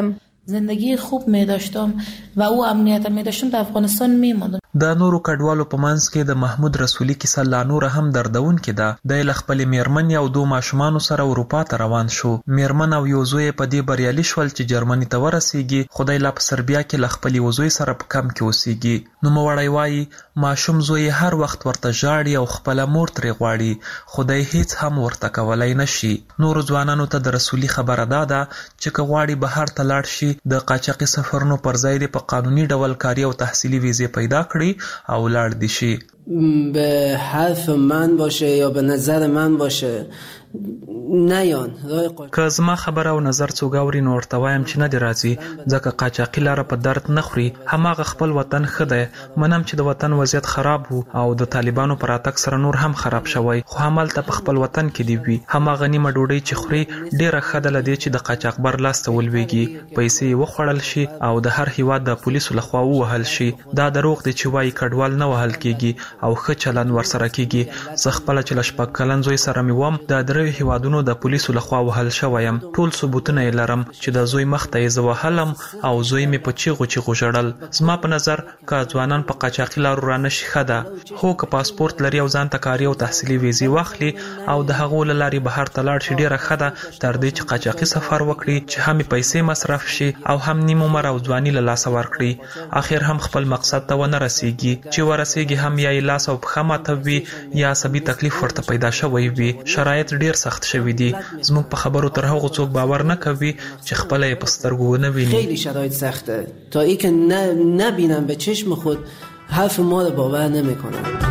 زندگی خوب می داشتم و او امنیت می داشتم در افغانستان می ماندم. د نورو کډوالو په منځ کې د محمود رسولي کیسه لا نور هم دردونکې ده. د له خپلې میرمن او دوه ماشومانو سره اروپا ته روان شو. میرمن او یو زوی په دې بریالي شول چې جرمني ته ورسیږي. خدای لا په سربیا کې له خپلې وزوی سره په کم کې اوسیږي. نو موړی وایي ماشوم زوی هر وخت ورته ژاړي او خپله مور ترې غواړي. خدای هیڅ هم ورته کولی نشي. نورو ځوانانو ته د رسولي خبره دا ده چې که غواړي بهر ته لاړ شي د قاچاقي سفرونو پر ځای دې په قانوني ډول کاري او تحصیلي ویزې پیدا کړي او لاړ دي شي. به حرف من باشه یا به نظر من باشه نیان که زما خبره او نظر څوک اوري نو ورته وایم چې نه دی راځي ځکه قاچاقي لاره په درد نه خوري. هماغه خپل وطن ښه دی. منم چې د وطن وضعیت خراب وو او د طالبانو پر راتګ سره نور هم خراب شوی، خو همالته په خپل وطن کې دی وي. هماغه نیمه ډوډۍ چې خوري ډیره ښه ده له دې چې د قاچاقبر لاس ته ولویږي، پیسې یې وخوړل شي او د هر هیواد د پولیسو لخوا ووهل شي. دا دروغ دی چې وایي کډوال نه وهل کیږي او ښه چلند ورسره کیږي. زه خپله چې له شپږ کلن زوی سره مې وم د دریو هیوادونو د پولیسو لخوا وهل شویم. ټول ثبوتونه یې لرم چې د زوی مخ ته یې زه وهلم او زوی مې په چیغو چیغو ژړل. زما په نظر که ځوانان په قاچاقي لارو رانشي ښه ده، خو که پاسپورت لري او ځان ته کاري او تحصیلي ویزې واخلي او د هغو له لارې بهر ته لاړ شي ډېره ښه ده تر دې چې قاچاقي سفر وکړي چې هم پیسې مصرف شي او هم نیم عمر او ځواني له لاسه ورکړي. اخر هم خپل مقصد ته ونه رسیږي. چې ورسیږي هم یا یې لاس او پښه ماتوي یا عصبي تکلیف ورته پیدا شوی وي. شرایط ډېر سخت شوي دي. زموږ په خبرو تر هغو څوک باور نه کوي چې خپله یې په سترګو ونه ویني. خیلی شرایط سخته تا ای که نبینم به چشم خود حرف ما رو باور نمیکنم.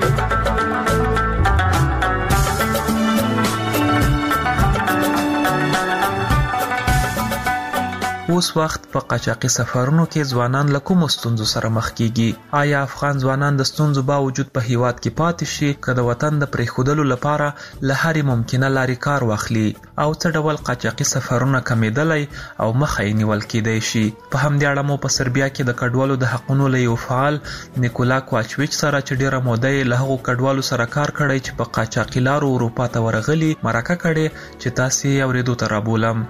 اوس وخت په قاچاقي سفرونو کې ځوانان له کومو ستونزو سره مخ کیږي؟ آیا افغان ځوانان د ستونزو باوجود په هیواد کې پاتې شي که د وطن د پرېښودلو لپاره له هرې ممکنه لارې کار واخلي؟ او څه ډول قاچاقي سفرونه کمیدلی او مخه یې نیول کیدی شي؟ په همدې اړه مو په سربیا کې د کډوالو د حقونو له یو فعال نیکولا کوواچویچ سره چې ډېره موده یې له هغو کډوالو سره کار کړی چې په قاچاقي لارو اروپا ته ورغلي مرکه کړې چې تاسې یې اورېدو ته رابولم.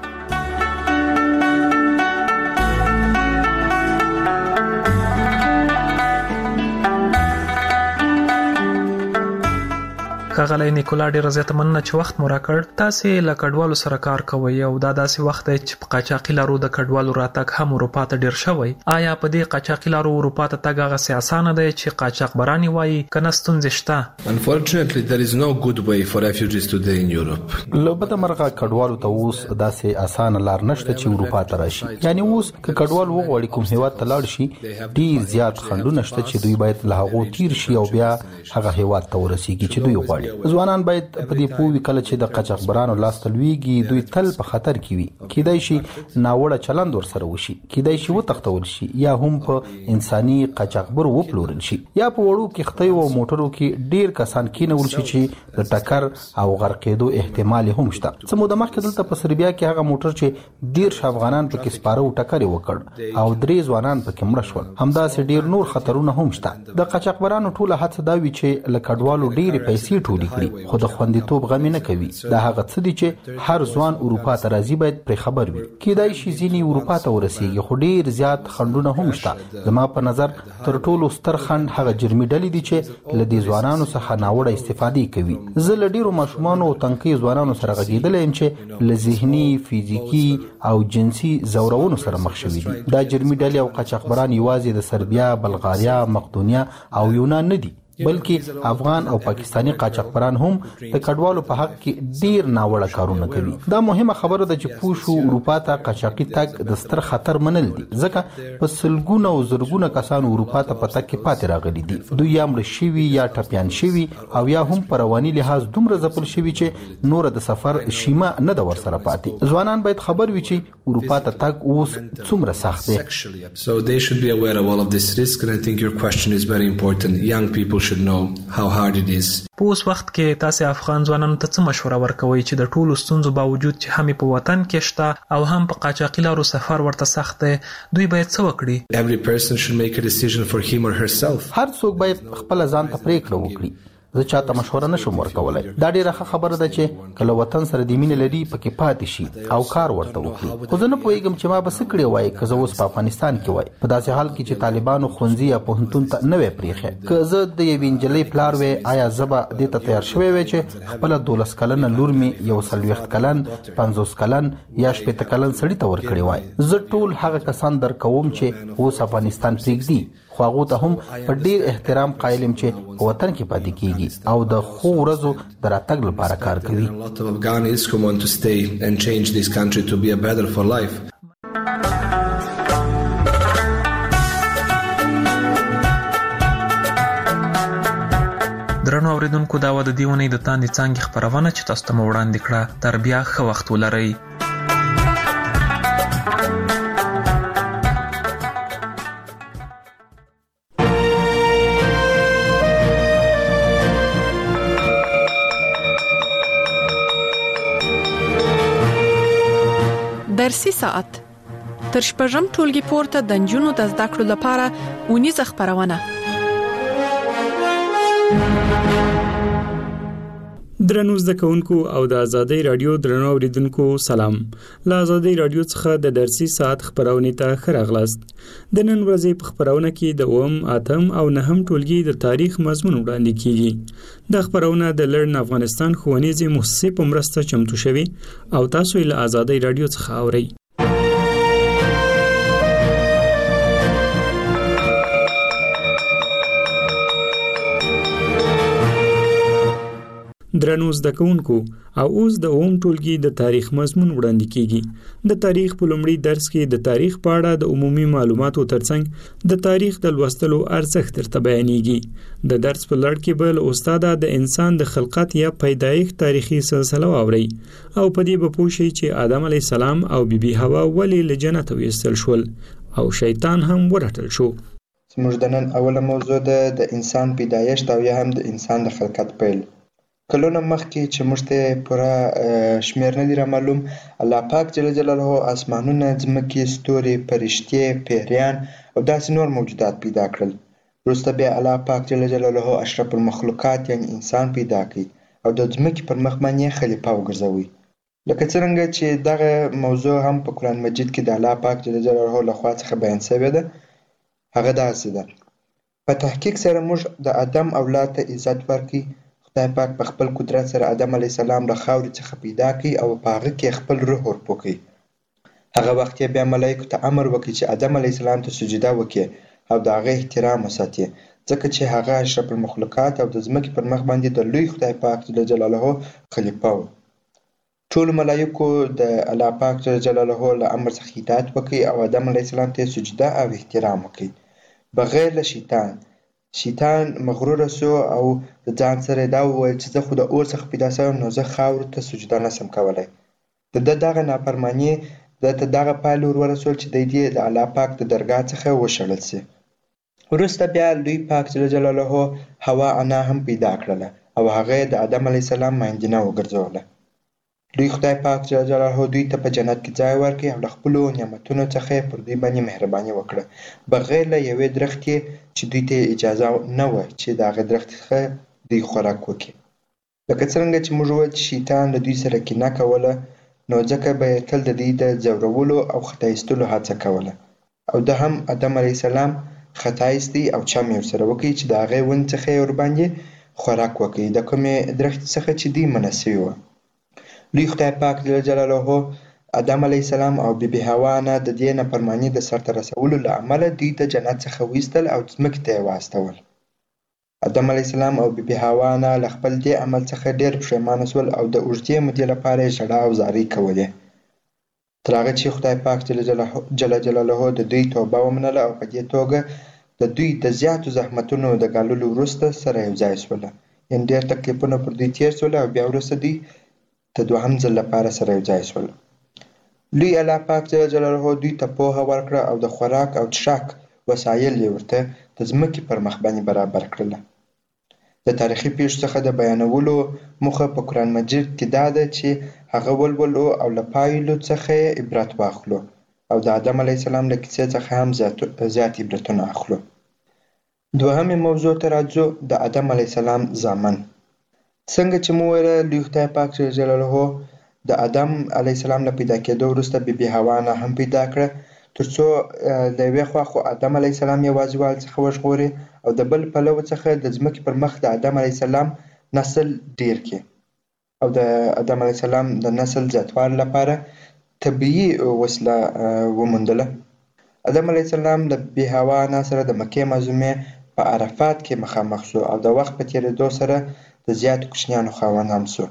ښاغلی نیکولا ډېره زیاته مننه چې وخت مو راکړ. تاسې له کډوالو سره کار کوئ او دا داسې وخت دی چې په قاچاقي لارو د کډوالو راتګ هم اروپا ته ډېر شوی. آیا په دې قاچاقي لارو اروپا ته تګ هغسې اسانه دی چې قاچاقبران یې وایي که نه ستونزې شته؟ Unfortunately, there is no good way for refugees today in Europe. له بده مرغه کډوالو ته اوس داسې اسانه لار نشته چې اروپا ته راشي. یعنی اوس که کډوال وغواړي کوم هیواد ته لاړ شي ډېر زیات خنډونه شته چې دوی باید له هغو تیر شي او بیا هغه هیواد ته ورسیږي چې دوی غواړي. ځوانان باید په دې پوه وي کله چې د قاچاقبرانو لاس ته لویږي دوی تل په خطر کې وي. کیدای شي ناوړه چلند ورسره وشي، کیدای شي وتښتول شي یا هم په انساني قاچاقبر وپلورل شي، یا په وړو کښتیو او موټرو کې ډیر کسان کینول شي چې د ټکر او غرقېدو احتمال هم شته. څه موده مخکې دلته په سربیا کې هغه موټر چې ډیر افغانان پکې سپاره و ټکر یې وکړ او درې ځوانان پکې مړه شول. همداسې ډیر نور خطرونه هم شته. د قاچاقبرانو ټوله هڅه دا وي چې له کډوالو ډیرې پیسې ټولې کړي خو د خوندیتوب غم نه کوي. دا هغه څه دي چې هر ځوان اروپا ته راځي باید پرې خبر وي. کیدای شي ځینې اروپا ته ورسیږي خو ډیر زیات خنډونه هم شته. زما په نظر تر ټولو ستر خنډ هغه جرمي ډلې دي چې له دې ځوانانو څخه ناوړه استفادې کوي. زه له ډیرو ماشومانو او تنکیو ځوانانو سره غږېدلی یم چې له ذهني، فزیکي او جنسي ځورونو سره مخ شوي دي. دا جرمي ډلې او قاچاقبران یوازې د سربیا، بلغاریا، مقدونیا او یونان نه دي بلکې افغان او پاکستانی قاچاقبران هم د کډوالو په حق کې ډیر ناوړه کارونه کوي. دا مهمه خبره ده چې پوه شو اروپا ته قاچاقي تګ د ستر خطر منل دي ځکه په سلګونه او زرګونه کسان اروپا ته په تګ کې پاتې راغلي دي. دوی یا مړه شوي یا ټپیان شوي او یا هم په رواني لحاظ دومره ځپل شوي چې نور د سفر شیمه نه ده ورسره پاتې. ځوانان باید خبر وي چې اروپا ته تګ اوس څومره سخت دی. So they should be aware of all of this risk and I think your question is very important. Young people should know how hard it is. په اوس وخت کې تاسې افغان ځوانانو ته څه مشوره ورکوئ چې د ټولو ستونزو باوجود چې هم په وطن کې شته او هم په قاچاقي لارو سفر ورته سخت دی دوی باید څه وکړي؟ Every person should make a decision for him or herself. هر څوک باید خپل ځان ته پریکړه وکړي. زه چاته مشوره نشم ورکولای. دا ډیره ښه خبره ده چې کله وطن سره د مینې لري پکې پاتې شي او کار ورته وکړي. خو زه نه پوهیږم چې ما به څه کړی وای که زه اوس په افغانستان کې وای، په داسې حال کې چې طالبانو ښوونځي یا پوهنتون ته نه وای پرېښی. که زه د یوې نجلۍ پلار وای، آیا زه به دې ته تیار شوی وای چې خپله دولس کلنه لور مې یو څلوېښت کلن، پنځوس کلن یا شپېته کلن سړي ته ورکړی وای؟ زه ټول هغه کسان درکوم چې اوس افغانستان پرېږدي، خو هغو ته هم په ډیر احترام قایل یم چې په وطن کې پاتې کیږي او د ښو ورځو د راتګ لپاره کار کوي. درنو اوریدونکو، دا و د دې اونۍ د تاندې څانګې خپرونه چې تاسو ته مو وړاندې کړه. تر بیا ښه وخت ولرئ. درسي ساعت تر شپږم ټولګي پورته د نجونو د زده کړو لپاره اونیزه خپرونه. درنو زده کوونکو او د آزادۍ رادیو درنو اوریدونکو سلام. له آزادۍ رادیو څخه د درسي ساعت خپرونې ته ښه راغلاست. د نن ورځې په خپرونه کې د اووم، اتم او نهم ټولګي د تاریخ مضمون وړاندې کیږي. د خپرونه د لرن افغانستان ښوونیزې مؤسسې په مرسته چمتو شوې او تاسو یې له آزادۍ رادیو څخه اورئ. درنو زده کوونکو، او اوس د اووم ټولګي د تاریخ مضمون وړاندې کیږي. د تاریخ په لومړي درس کې د تاریخ په اړه د عمومي معلوماتو ترڅنګ د تاریخ د لوستلو ارزښت درته بیانېږي. د درس په لړ کې به له استاده د انسان د خلقت یا پیدایښت تاریخي سلسله واورئ او په دې به پوه شئ چې آدم علیه السلام او بیبي حوا ولې له جنته ویستل شول او شیطان هم ورټل شو. زموږ د نن اوله موضوع ده د انسان پیدایښت او یا هم د انسان د خلقت پیل. کلونه مخکې چې موږ ته پوره شمیر نه دی را معلوم، الله پاک جل جلاله اسمانونه، ځمکې، ستوري، فرشتې، پیریان او داسې نور موجودات پیدا کړل. وروسته بیا الله پاک جل جلاله اشرف المخلوقات یعنی انسان پیدا کړي او د ځمکې پر مخ باندې خلیفه وګرځوي. لکه څرنګه چې دغه موضوع هم په قرآن مجید کې د الله پاک جل جلاله لخوا څخه بیان شوې ده. هغه داسې ده: په تحقیق سره موږ د آدم اولاد ته عزت ورکړي. خدای پاک په خپل قدرت سره آدم علیه السلام له خاورې څخه پیدا کړي او په هغه کې خپل روح ورپو کړي. هغه وخت یې بیا ملایکو ته امر وکړي چې آدم علیه السلام ته سجده وکړي او د هغه احترام وساتي، ځکه چې هغه اشرف المخلوقات او د ځمکې پر مخ باندې د لوی خدای پاک جل جلاله خلیفه و. ټولو ملایکو د الله پاک جل جلاله له امر څخه اطاعت وکړي او آدم علیه السلام ته سجده او احترام وکړي بغیر له شیطان. شیطان مغرور سو او د ځان سره دا وویل چې زه خو د اور څخه پیدا شوم، نو زه خاورو ته سجده نسم کولی. د ده دغه نافرماني ده ته دغه پایله ور ورسول چې دی دې د الله پاک د درګاه څخه وشړل سي. وروسته بیا لوی پاک جل جلاله حوا انا هم پیدا کړله او هغه د آدم علیه السلام مایندینه وګرځوله. لوی خدای پاک جل جلاله دوی ته په جنت کې ځای ورکړي او له خپلو نعمتونو څخه پر دوی باندې مهرباني وکړه بغیر له یوې درختې چې دوی ته اجازه نه وه چې د هغې درختې څخه دوی خوراک وکړي. لکه څرنګه چې موږ وویل چې شیطان له دوی سره کینه کوله، نو ځکه به یې تل د دوی د ځورولو او خطا ایستلو هڅه کوله او ده هم آدم علیه السلام خطا ایستی او چم یې ورسره وکړي چې د هغې ونې څخه یې ورباندې خوراک وکړي د کومې درختې څخه چې دوی منع سوي وه. لوی خدای پاک جل جلاله آدم علیه السلام او بیبي حوا نه د دې نافرماني د سرته رسولو له امله دوی د جنت څخه وایستل او ځمکې ته یې واستول. آدم علیه السلام او بیبي حوا نه له خپل دې عمل څخه ډېر پښیمانه شول او د اوږدې مودې لپاره یې ژړا او زارۍ کولې، تر هغه چې خدای پاک جل جلاله د دوی توبه ومنله او په دې توګه د دوی د زیاتو زحمتونو د ګاللو وروسته سره یو ځای شوله. یعنې ډېر تکلیفونه پر دوی تېر شول او بیا وروسته دوی د دوهم ځل لپاره سره یو ځای شول. لوی الله پاک جل جلاله دوی ته پوهه ورکړه او د خوراک او څښاک وسایل یې ورته د ځمکې پر مخ باندې برابر کړله. د تاریخي پیښو څخه د بیانولو موخه په قرآن مجید کې دا ده چې هغه ولولو او له پایلو څخه یې عبرت واخلو او د آدم علیه السلام له کیسې څخه هم زیات عبرتونه اخلو. دوهمې موضوع ته راځو، د آدم علیه السلام زامن. څنګه چې مو ویله لوی خدای پاک جل جلاله د آدم علیه السلام له پیدا کېدو وروسته بیبي حوا نه هم پیدا کړه، تر څو د یوې خوا خو آدم علیه السلام یوازیوالي څخه وژغوري او د بل پلوه څخه د ځمکې پر مخ د آدم علیه السلام نسل ډیر کړي او د آدم علیه السلام د نسل زیاتوالي لپاره طبیعي وسیله وموندله. آدم علیه السلام له بیبي حوا نه سره د مکې معظمې په عرفات کې مخامخ شو او د وخت په تېرېدو سره د زیاتو کوچنیانو خاوند هم شو.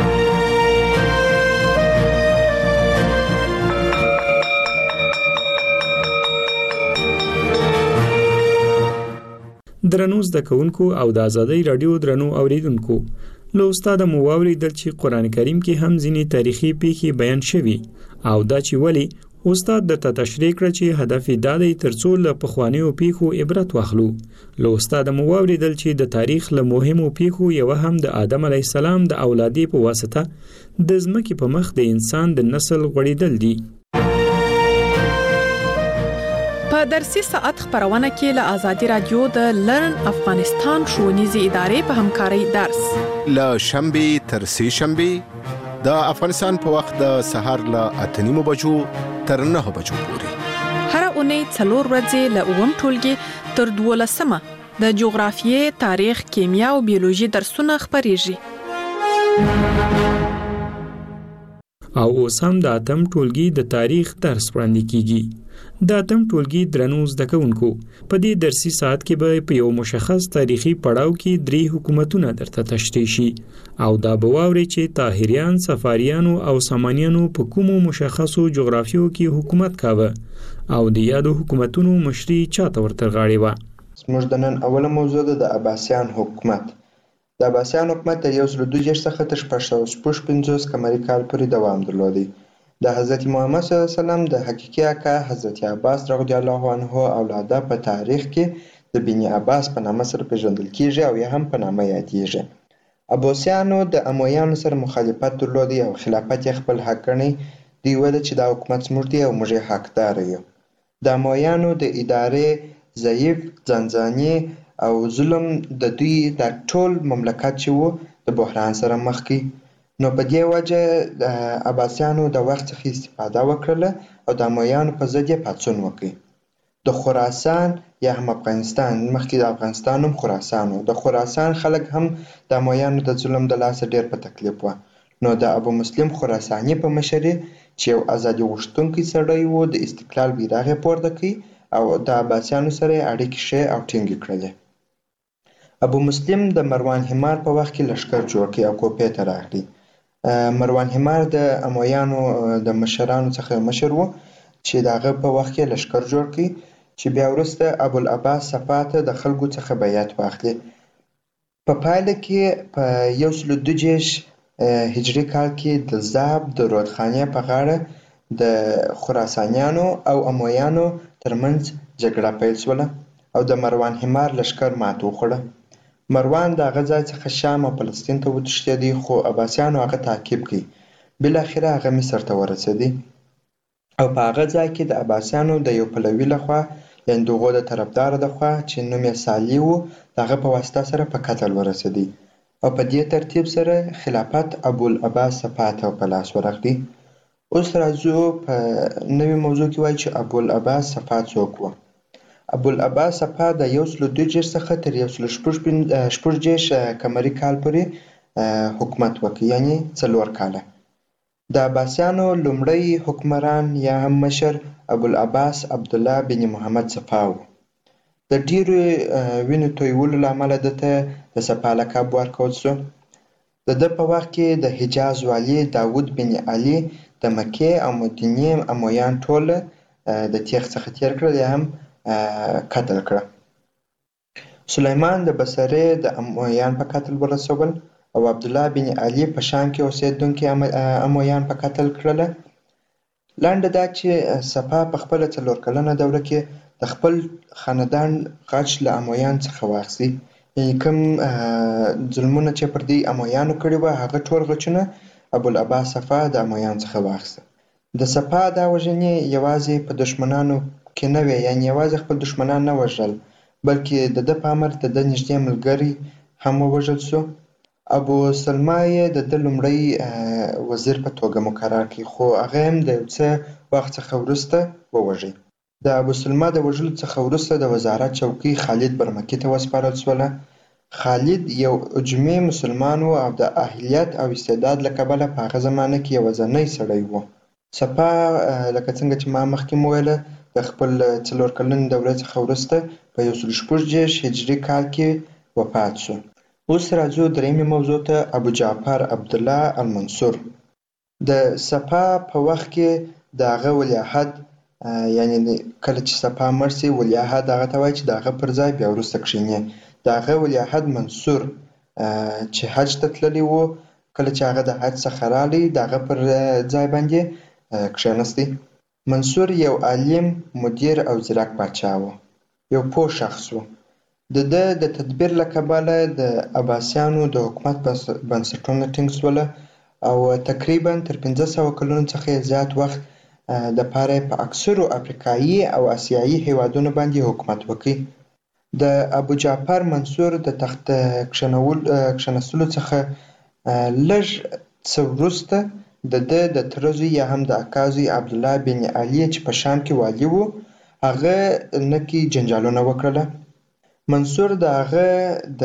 درنو زده کوونکو او د آزادۍ رادیو درنو اوریدونکو، له استاده مو واورېدل چې قرآن کریم کې هم ځینې تاریخي پیښې بیان شوي او دا چې ولې استاد درته تشریح کړه چې هدف یې دا دی تر څو له پخوانیو پیښو عبرت واخلو. له استاده مو واورېدل چې د تاریخ له مهمو پیښو یوه هم د آدم علیه السلام د اولادې په واسطه د ځمکې په مخ د انسان د نسل غوړېدل دي. په درسي ساعت خبرونه کې له آزادي رادیو د لرن افغانستان ښوونیزې ادارې په همکارۍ درس له شنبې تر سې شنبې د افغانستان په وخت د سهار له اته نیمو بجو تر نهه بجو پورې. هره اونۍ څلور ورځې له اووم ټولګي تر دولسمه د جغرافیې، تاریخ، کیمیا او بیولوژي درسونه خپریږي. او اوس هم د اتم ټولګي د تاریخ درس وړاندې کیږي. د اتم ټولګي درنو زده کوونکو، په دې درسي ساعت کې به په یو مشخص تاریخي پړاو کې درې حکومتونه درته تشریح شي او دا به واورئ چې طاهریان، صفاریانو او سامانیانو په کومو مشخصو جغرافیو کې حکومت کاوه او د یادو حکومتونو مشري چاته ورته غاړې وه. زموږ د نن اوله موضوع ده د عباسیان حکومت. د عباسیان حکومت تر یو سل دوه دېرش څخه تر شپږ سوه شپږ پنځوس قمري کال پورې دوام درلودی. د حضرت محمد صلی الله علیه وسلم د حقیقي اکا حضرت عباس رضی الله عنه اولاده په تاریخ کې د بني عباس په نامه سره پیژندل کیږي او یا هم په نامه یادیږي. عباسیانو د امویانو سره مخالفت درلودی او خلافت یې خپل حق ګڼي. دوی ویل چې دا حکومت زموږ دی او موږ یې حقدار یو. د امویانو د ادارې ضعیف، ځانځاني او ظلم د دوی د ټول مملکت چې و د بحران سره مخ کی. نو په دې وجه د عباسیانو د وخت څخه استفاده وکړله او د امویانو په ضد یې پاڅون وکړ. د خراسان یا هم افغانستان، مخکې د افغانستان هم خراسان و، د خراسان خلک هم د امویانو د ظلم د لاسه ډېر په تکلیف وه. نو د ابو مسلم خراساني په مشرۍ چې یو ازادي غوښتونکی سړی و د استقلال بیرغ یې پورته کړ او د عباسیانو سره یې اړیکې ښې او ټینګې کړلې. ابو مسلم د مروان حمار په وخت کې لښکر جوړ کړ او کوپې ته راغلی. مروان حمار د امویانو د مشرانو څخه مشر و چې د هغه په وخت کې لښکر جوړ کړي چې بیا وروسته ابوالعباس صفا ته د خلکو څخه بیعت واخلي. په پایله کې په یو سل دوه دېرش هجري کال کې د زاب د رودخانې په غاړه د خراسانیانو او امویانو ترمنځ جګړه پیل شوله او د مروان حمار لښکر مات وخوړه. مروان د هغه ځای څخه شام او فلسطین ته وتښتېدی خو عباسیانو هغه تعقیب کړي. بالاخره هغه مصر ته ورسېدی او په هغه ځای کې د عباسیانو د یو پلوي لخوا یعنې د هغو د طرفداره لخوا چې نوم یې صالح و د هغه په واسطه سره په قتل ورسېدی او په دې ترتیب سره خلافت ابوالعباس صفا ته په لاس ورغلی. اوس راځو په نوې موضوع کې وایي چې ابوالعباس صفا څوک و. ابوالعباس صفا د یو سل دوه دېرش څخه تر یو سل شپږ دېرش قمري کال پورې حکومت وکړ، یعنې څلور کاله. د عباسیانو لومړی حکمران یا هم مشر ابوالعباس عبدالله بن محمد صفا و. د ډیرو وینو تویولو له امله ده ته د صفا لقب ورکول شو. د ده په وخت کې د حجاز والي داود بن علي د مکې او مدینې امویان ټول د تیغ څخه تیر کړل یا هم قتل کړه. سلیمان د بصرې د امویان په قتل ورسول او عبدالله بن علي په شام کې اوسېدونکي امویان په قتل کړله. لنډه دا چې صفا په خپله څلور کلنه دوره کې د خپل خاندان غچ له امویان څخه واخیستي. یعنې کوم ظلمونه چې پر دوی امویانو کړي وه هغه ټول غچونه ابوالعباس صفا د امویانو څخه واخیسته. د صفا دا وژنې یوازې په دښمنانو کې نه وې، یعنې یوازې خپل دښمنان نه وژل بلکې د ده په امر د ده نږدې ملګری هم ووژل شو. ابو سلمه یې د ده لومړی وزیر په توګه مقرر کړ، خو هغه هم د یو څه وخت څخه وروسته ووژئ. د ابو سلمه د وژلو څخه وروسته د وزارت چوکۍ خالد برمکي ته وسپارل شوله. خالد یو اجمي مسلمان و او د اهلیت او استعداد له کبله په هغه زمانه کې یوازینی سړی و. سپاه لکه څنګه چې ما مخکې وویله د خپل څلور کلنې دورې څخه وروسته په یو سل شپږ دېرش هجري کال کې وفات شو. اوس راځو درېیمې موضوع ته، ابو جعفر عبدالله المنصور. د سپاه په وخت کې د هغه ولیعهد، یعنی کله چې سپاه مړ سي ولیعهد هغه ته وایي چې د هغه پر ځای بیا وروسته کښېني. د هغه ولیعهد منصور چې حج ته تللی و، کله چې هغه د حج څخه رالی د هغه پر ځای باندې کښېنستی. منصور یو عالم، مدیر او ځیرک پاچا و، یو پوه شخص و. د ده د تدبیر له کبله د عباسیانو د حکومت بنسټونه ټینګ شوله او تقریبا تر پنځه سوه کلونو څخه زیات وخت د پاره په اکثرو افریقایي او آسیایي هیوادونو باندې حکومت وکړي. د ابو جعفر منصور د تخت کښېنستلو څخه لږ څه وروسته د ده د تره زوی یا هم د اکا زوی عبدالله بن علي چې په شام کې والي و، هغه نکي جنجالونه وکړله. منصور د هغه د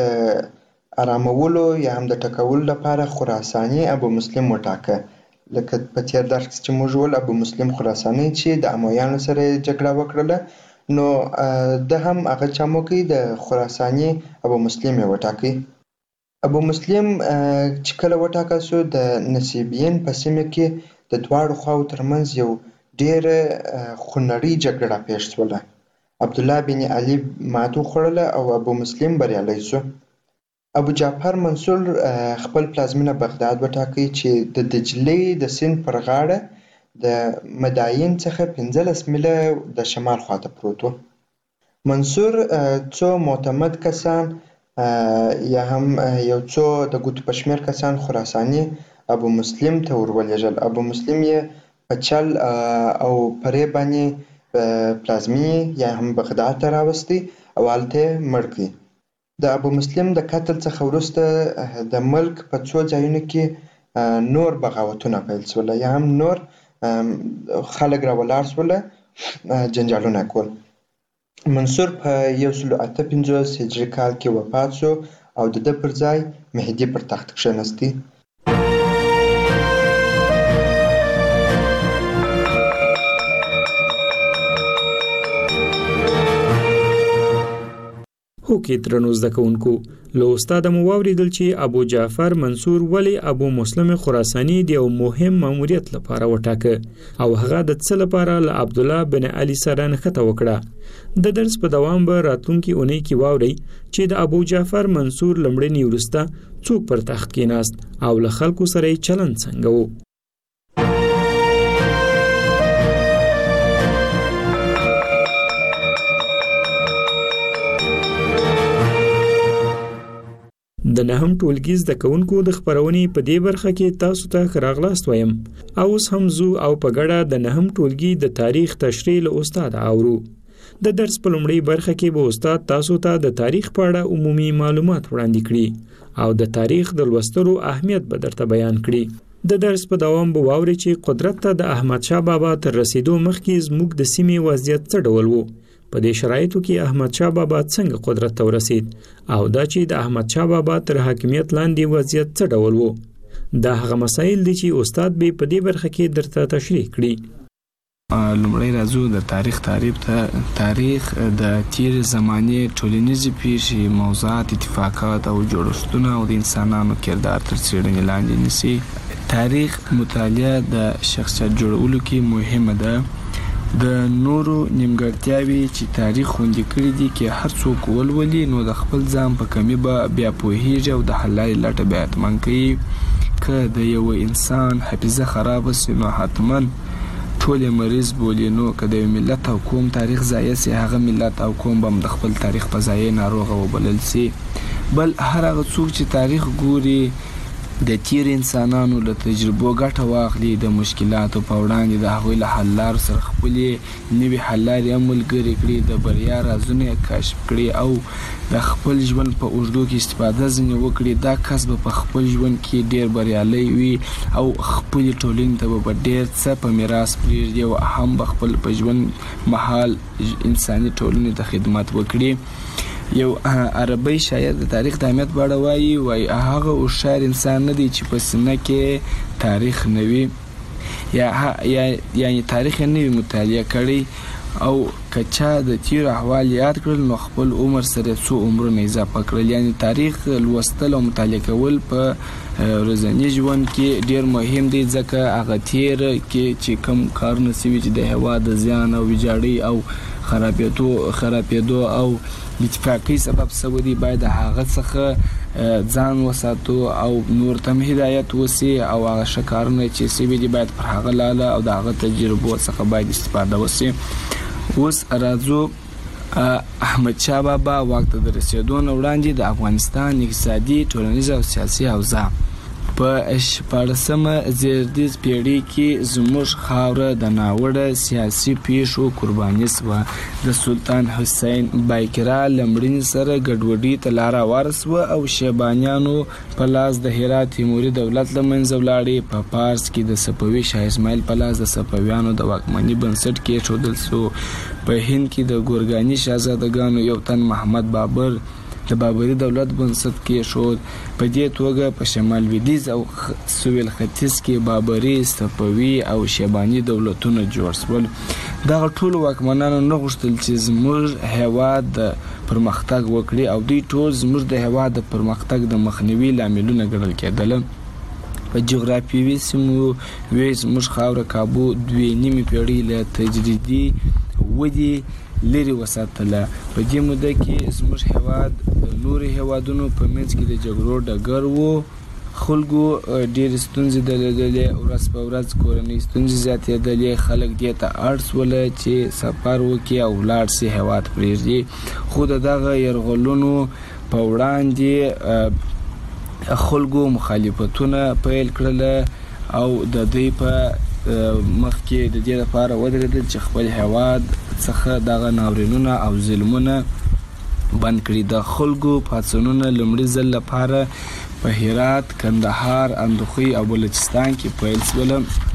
آرامولو یا هم د ټکولو لپاره خراساني ابو مسلم وټاکه. لکه په تېر درس کې چې موږ وویل ابو مسلم خراساني چې د امویانو سره جګړه وکړله، نو ده هم هغه چم وکړي د خراساني ابو مسلم یې وټاکئ. ابو مسلم چې کله وټاکل شو د نصیبین په سیمه کې د دواړو خواو ترمنځ یو ډېره خونړۍ جګړه راپېښ شوله. عبدالله بن علي ماتې وخوړله او ابو مسلم بریالی شو. ابو جعفر منصور خپل پلازمینه بغداد وټاکئ چې د دجلې د سیند پر غاړه د مداین څخه پنځلس میله د شمال خواته پروت و. منصور څو معتمد کسان یا هم یو څو د ګوتو په شمېر کسان خراساني ابو مسلم ته ورولېږل. ابو مسلم یې په چل او پرې باندې پلازمینې یا هم بغداد ته راوستی او هلته یې مړ کړي. د ابو مسلم د قتل څخه وروسته د ملک په څو ځایونو کې نور بغاوتونه پیل شوله یا هم نور خلک راولاړ شوله، جنجالونه کول. منصور په یو سل اته پنځوس هجري کال کې وفات شو او د ده پر ځای مهدي پر تخت کښېنستی. هو کې درنو زده کوونکو، له استاده مو واورېدل چې ابو جعفر منصور ولې ابو مسلم خراساني د یو مهم ماموریت لپاره وټاکه او هغه د څه لپاره له عبدالله بن علي سره نښته وکړه. د درس په دوام به راتلونکي اونۍ کې واورئ چې د ابو جعفر منصور لمړني وروسته څوک پر تخت کېناست او له خلکو سره یې چلند څنګه و. د نهم ټولګي زده کوونکو د خپرونې په دې برخه کې تاسو ته ښه راغلاست وایم. اوس هم زو او په ګډه د نهم ټولګي د تاریخ تشریح له استاد اورو. د درس په لومړۍ برخه کې به استاد تاسو ته د تاریخ په اړه عمومي معلومات وړاندې کړي او د تاریخ د لوستلو اهمیت به درته بیان کړي. د درس په دوام به واورئ چې قدرت ته د احمد شاه بابا تر رسیدو مخکې زموږ د سیمې وضعیت څه ډول و، په دې شرایطو کې احمد شاه بابا څنګه قدرت ته ورسید او دا چې د احمد شاه بابا تر حاکمیت لاندې وضعیت څه ډول و. دا هغه مسایل دي چې استاد به په دې برخه کې درته تشریح کړي. لومړی راځو د تاریخ تعریف ته. تاریخ د تیر زمانې ټولنیزې پیښې، موضوعات، اتفاقات او جوړښتونه او د انسانانو کردار تر څېړنې لاندې نیسي. تاریخ مطالعه د شخصیت جوړولو کې مهمه ده. د نورو نیمګړتیاوې چې تاریخ خوندي کړي دي کې هر څوک ولولي نو د خپل ځان په کمي به بیا پوهیږي او د حل لارې لټه به حتما کوي. که د یو انسان حافظه خرابه سي نو حتما ټول مریض بولي. نو که د یو ملت او قوم تاریخ ضایع سي، هغه ملت او قوم به د خپل تاریخ په ضایع ناروغه وبلل سي. بل هر هغه څوک چې تاریخ ګوري د تیر انسانانو له تجربو ګټه واخلي، د مشکلاتو په وړاندې د هغوی له حل لارو سره خپلې نوي حل لارې هم ملګرې کړي، د بریا رازونه یې کشف کړي او د خپل ژوند په اوږدو کې استفاده ځینې وکړي. دا کس به په خپل ژوند کې ډېر بریالی وي او خپلې ټولنې ته به ډېر څه په میراث پرېږدي او هم به خپل په ژوند مهال انساني ټولنې ته خدمت وکړي. یو عربی شاعر د تاریخ د اهمیت په اړه وایي وایي هغه هوښیار انسان نه دی چې په سینه کې تاریخ نه وي یا یعنی تاریخ یې نه وي مطالعه کړی او که چا د تیرو احوال یاد کړل نو خپل عمر سره څو عمرونه اضافه کړل. یعنی تاریخ لوستل او مطالعه کول په ورځني ژوند کې ډېر مهم دی، ځکه هغه تیر کې چې کوم کارونه سوي چې د هېواد د زیان او ویجاړۍ او خرابېدو خرابېدو او اتفاقی سبب سوي دي، باید هغه څخه ځان وساتو او نور ته هدایت وسی او هغه ښه کارونه چې سوي دي باید پر هغه لاله او د هغه تجربو څخه باید استفاده وسی. اوس راځو احمد شاه بابا واک ته د رسېدو نه وړاندې د افغانستان اقتصادي، ټولنیز او سیاسي اوضاع په شپاړسمه زېږدیز پیړۍ کې زموږ خاوره د ناوړه سیاسي پیښو قرباني شوه. د سلطان حسین بایقرا له مړینې سره ګډوډۍ ته لاره هواره شوه او شیبانیانو په لاس د هرات تیموري دولت له منځه ولاړې. په پارس کې د صفوي شاه اسماعیل په لاس د صفویانو د واکمنۍ بنسټ کېښودل شو. په هند کې د ګورګاني شهزادګانو یو تن محمد بابر د بابري دولت بنسټ کېښود. په دې توګه په شمال لویدیځ او سویل ختیځ کې بابري، صفوي او شیباني دولتونه جوړ شول. دغه ټول واکمنانو نه غوښتل چې زموږ هېواد د پرمختګ وکړي او دوی ټول زموږ د هېواد د پرمختګ د مخنیوي لاملونه ګڼل کېدل. په جغرافیوي سیمو وې زموږ خاوره کابو دوې نیمې پیړۍ له تجریدي ودې لرې وساتله. په دې موده کې زموږ هېواد د نورو هېوادونو په منځ کې د جګړو ډګر و. خلکو ډېرې ستونزې درلودلې، ورځ په ورځ کورنۍ ستونزې زیاتېدلې. خلک دې ته اړ شول چې سفر وکړي او ولاړ سي هېواد پرېږدي. خو د دغه یرغلونو په وړاندې خلکو مخالفتونه پیل کړل او د دوی په مخ کې د دې لپاره ودرېدل چې خپل هېواد څخه دغه ناورینونه او ظلمونه بند کړي. د خلکو پاڅونونه لومړي ځل لپاره په هرات، کندهار، اندخوی او بلوچستان کې پیل شول.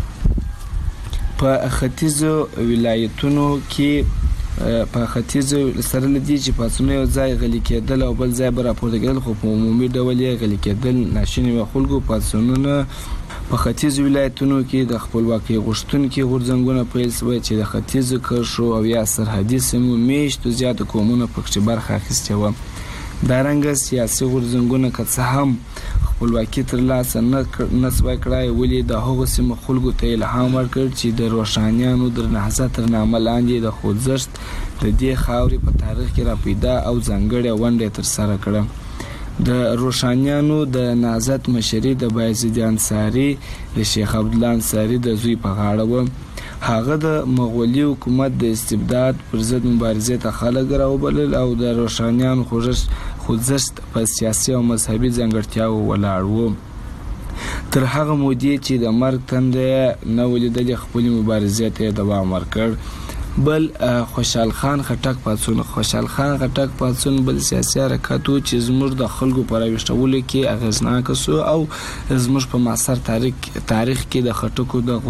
په ختیځو ولایتونو کې په ختیځو سره لدی چې پاڅونونه یو ځای غلي کېدل او بل ځای به راپورته کېدل، خو په عمومي ډول یې غلي کېدل ناشوني و. خلکو پاڅونونه په ختیځو ولایتونو کې د خپلواکۍ غوښتونکي غورځنګونه پیل شوي چې د ختیځو کرښو او یا سرحدي سیمو میشتو زیاتو قومونو پکې برخه اخیستې وه. دارنګه سیاسي غورځنګونه که څه هم خپلواکي ترلاسه نه سوای کړای، ولې د هغو سیمو خلکو ته الهام ورکړ چې د روښانیانو د نهضت تر نامه لاندې د خوځښت د دې خاورې په تاریخ کې راپیدا او ځانګړې ونډه یې ترسره کړه. د روښانیانو د نهضت مشري د بایزید انصاري د شیخ عبدالله انصاري د زوی په غاړه وه. هغه د مغولي حکومت د استبداد پر ضد مبارزې ته خلک راوبلل او د روښانیانو خوځښت په سیاسي او مذهبي ځانګړتیاوو ولاړ و. تر هغه مودې چې د مرګ تنده نه ولیدلې خپلې مبارزې ته یې دوام ورکړ. بل خوشحال خان خټک پاڅون خوشحال خان خټک پاڅون بل سیاسي حرکت و چې زموږ د خلکو په راویښتولو کې اغېزناک سو او زموږ په معاصر تاریخ تاریخ کې د خټکو د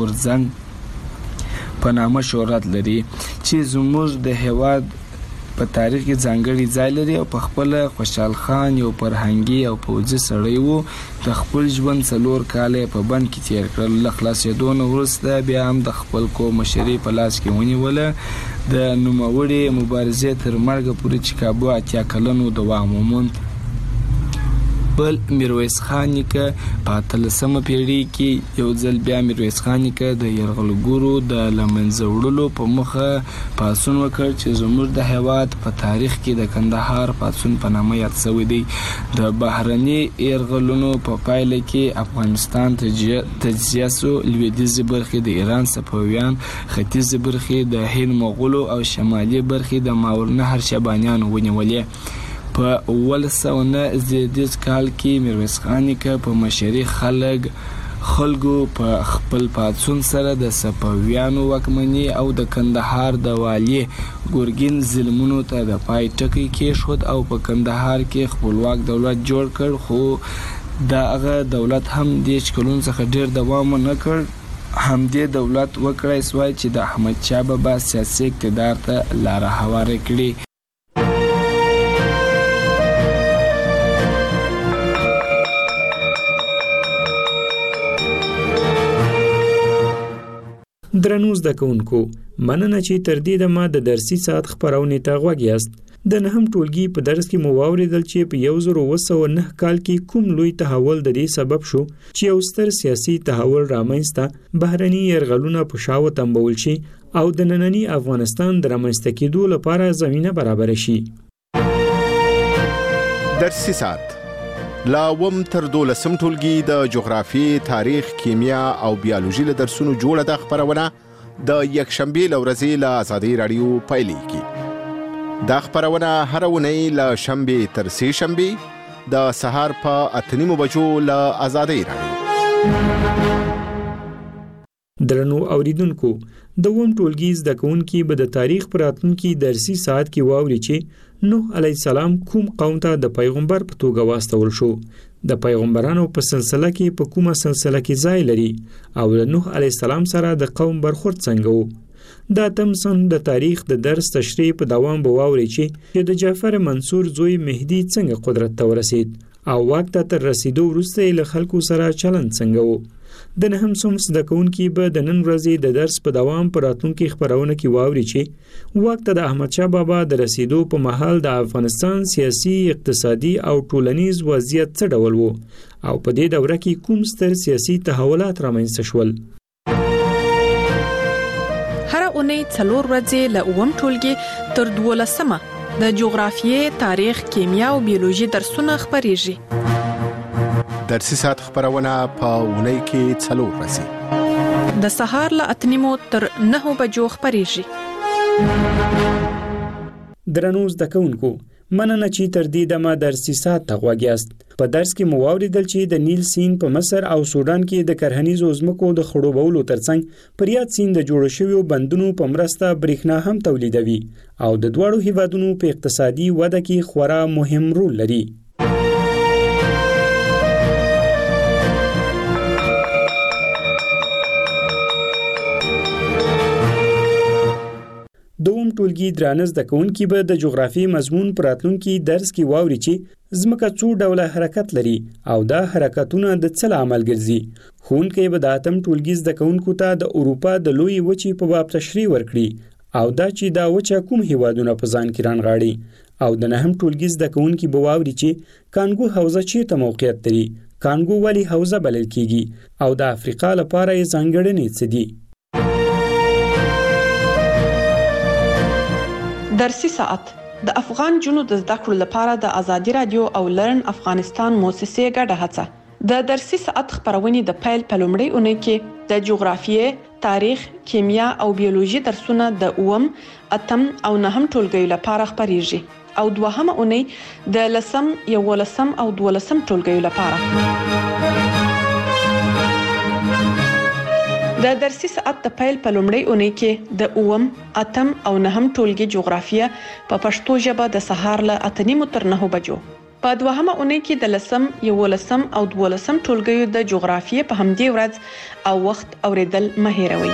غورځنګ په نامه شهرت لري چې زموږ د هېواد په تاریخ کې ځانګړی ځای لري او په خپل خوشحال خان یو فرهنګي او پوځي سړی و. د خپل ژوند څلور کاله په بند کې تیر کړل. له خلاصېدو نه وروسته بیا هم د خپل قوم مشري په لاس کې ونیوله. د نوموړې مبارزې تر مرګه پورې چې کابو اتیا کلنو دوام وموند. بل میرویس خان نیکه په اتلسمه پیړۍ کې یو ځل بیا میرویس خان نیکه د یرغلګرو د له منځه وړلو په موخه پاڅون وکړ چې زموږ د هېواد په تاریخ کې د کندهار پاڅون په نامه یاد شوی دی. د بهرني یرغلونو په پایله کې افغانستان تجزیه سو. لویدیځې برخې د ایران صفویان، ختیځې برخې د هند مغولو او شمالي برخې د ماورالنهر شیبانیانو ونیولې. په اوولس سوه نه زیږدیز کال کې میرویس خان نیکه په مشرۍ خلک خلکو په خپل پاڅون سره د صفویانو واکمني او د کندهار د والي ګورګین ظلمونو ته د پای ټکی کېښود او په کندهار کې خپلواک دولت جوړ کړ، خو دغه دولت هم دېرش کلونو څخه ډېر دوام ونه کړ. همدې دولت وکړای سوای چې د احمدشاه بابا سیاسي اقتدار ته لاره هواره کړي. درنو زده کوونکو، مننه چې تر دې دمه د درسي ساعت خپرونې ته غوږ یاست. د نهم ټولګي په درس کې مو واورېدل چې په یو زر اوه سوه نه کال کې کوم لوی تحول د دې سبب شو چې یو ستر سیاسي تحول رامنځته بهرني یرغلونه په شا وتمبول شي او د ننني افغانستان د رامنځته کېدو لپاره زمینه برابره شي. درسي ساعت لا وم تر دولسم ټولګي د جغرافیې، تاریخ، کیمیا او بیولوژي له درسونو جوړه ده خپرونه د یکشنبې له ورځې له ازادي راډیو پیلېږي. دا خپرونه هر اونۍ له شنبې تر سې شنبې د سهار په اته نیمو بجو له ازادي راډیو. درنو اوریدونکو، د اووم ټولګي زده کوونکي به د تاریخ په راتلونکي درسي ساعت کې واوري چې نوح علیه السلام کوم قوم ته د پیغمبر په توګه واستول شو، د پیغمبرانو په سلسله کې په کومه سلسله کې ځای لري او د نوح علیه السلام سره د قوم برخورد څنګه و. دا تمسن د تاریخ د درس تشریح په دوام به واوري چې د جعفر منصور زوی مهدي څنګه قدرت ته ورسید او واک ته تر رسیدو وروسته له خلکو سره چلند څنګه و. د نهم صنف زده کوونکي به د نن ورځې د درس په دوام په راتلونکي خپرونه کې واوري چې واک ته د احمدشاه بابا د رسیدو په مهال د افغانستان سیاسي، اقتصادي او ټولنیز وضعیت څه ډول و او په دې دوره کې کوم ستر سیاسي تحولات رامنځته شول. هر اونۍ څلور ورځې له اووم ټولګي تر دولسمه د جغرافیې، تاریخ، کیمیا او بیولوژي درسونه خپریږي. درسي ساعت خپرونه په اونۍ کې څلور ورځې د سهار له اته نیمو تر نهو بجو خپریږي. درنو زده کوونکو، مننه چې تر دې دمه درسي ساعت ته غوږ یاست. په درس کې مو واورېدل چې د نیل سیند په مصر او سودان کې د کرهنیزو ځمکو د خړوبولو ترڅنګ پر یاد سیند د جوړ شویو بندونو په مرسته برېښنا هم تولیدوي او د دواړو هیوادونو په اقتصادي وده کې خورا مهم رول لري. دوم ټولګي درانه زده کوونکي به د جغرافیې مضمون په راتلونکي درس کې واوري چې ځمکه څو ډوله حرکت لري او دا حرکتونه د څه لامل ګرځي. ښوونکی به د اتم ټولګي زده کوونکو ته د اروپا د لویې وچې په باب تشریح ورکړي او دا چې دا وچه کوم هیوادونه په ځان کې رانغاړي. او د نهم ټولګي زده کوونکي به واوري چې کانګو حوزه چیرته موقعیت لري، کانګو ولې حوزه بلل کیږي او د افریقا لپاره یې ځانګړنې څه دي. درسي ساعت د افغان جنو د زده کړو لپاره د ازادي رادیو او لرن افغانستان موسسې ګډه هڅه. د درسي ساعت خپرونې د پیل په لومړۍ اونۍ کې د جغرافیې، تاریخ، کیمیا او بیولوژي درسونه د اووم، اتم او نهم ټولګیو لپاره خپریږي او دوهمه اونۍ د لسم، یولسم او دولسم ټولګیو لپاره. د درسي ساعت د پیل په لومړۍ اونۍ کې د اووم، اتم او نهم ټولګي جغرافیه په پښتو ژبه د سهار له اته نیمو تر نهو بجو. په دوهمه اونۍ کې د لسم، یولسم او دولسم ټولګیو د جغرافیې په همدې ورځ او وخت اوریدل مه هېروئ.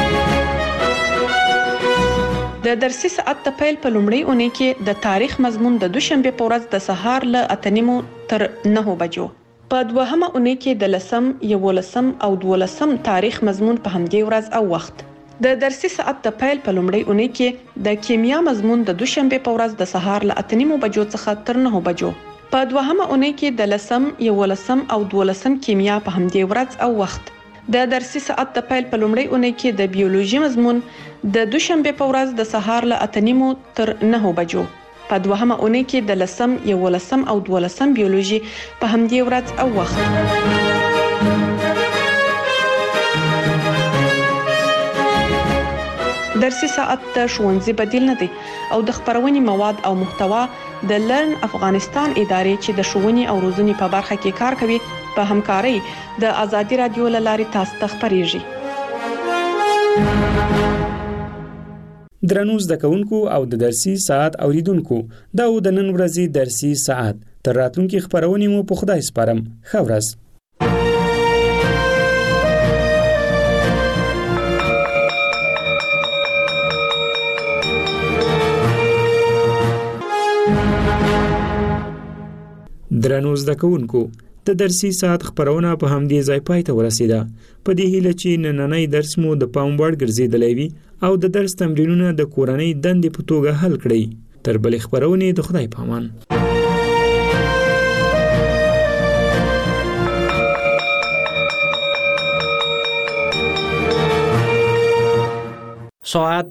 د درسي ساعت د پیل په لومړۍ اونۍ کې د تاریخ مضمون د دوشنبه په ورځ د سهار له اته نیمو تر نهو بجو. په دوهمه اونۍ کې د لسم، یولسم او دولسم تاریخ مضمون په همدې ورځ او وخت. د درسي ساعت د پیل په لومړۍ اونۍ کې د کیمیا مضمون د دوشنبه په ورځ د سهار له اته نیمو بجو څخه تر نهو بجو. په دوهمه اونۍ کې د لسم، یولسم او دولسم کیمیا په همدې ورځ او وخت. د درسي ساعت د پیل په لومړۍ اونۍ کې د بیولوژي مضمون د دوشنبه په ورځ د سهار له اته نیمو تر نهو بجو. په دوهمه اونۍ کې د لسم، یولسم او دولسم بیولوژي په همدې ورځ او وخت. درسي ساعت د ښوونځي بدیل نه دی او د خبرونې مواد او محتوا د لرن افغانستان ادارې چې د ښوونې او روزنې په برخه کې کار کوي په همکارۍ د ازادي رادیو له لارې تاسو ته خبريږي. درنو زده کوونکو او د درسي ساعت اوریدونکو دا و د نن ورځې درسي ساعت تر راتلونکي خبرونې مو په خدای سپارم. ښه ورځ. درنو زده کوونکو د درسي ساعت خبرونه په همدې ځای پای ته ورسیده. په دې هیله چې نننی درس مو د پام وړ ګرځېدلی وي او د درس تمرینونه د کورنۍ دندې په توګه حل کړئ. تر بلې خبرونې د خدای پامان. ساعت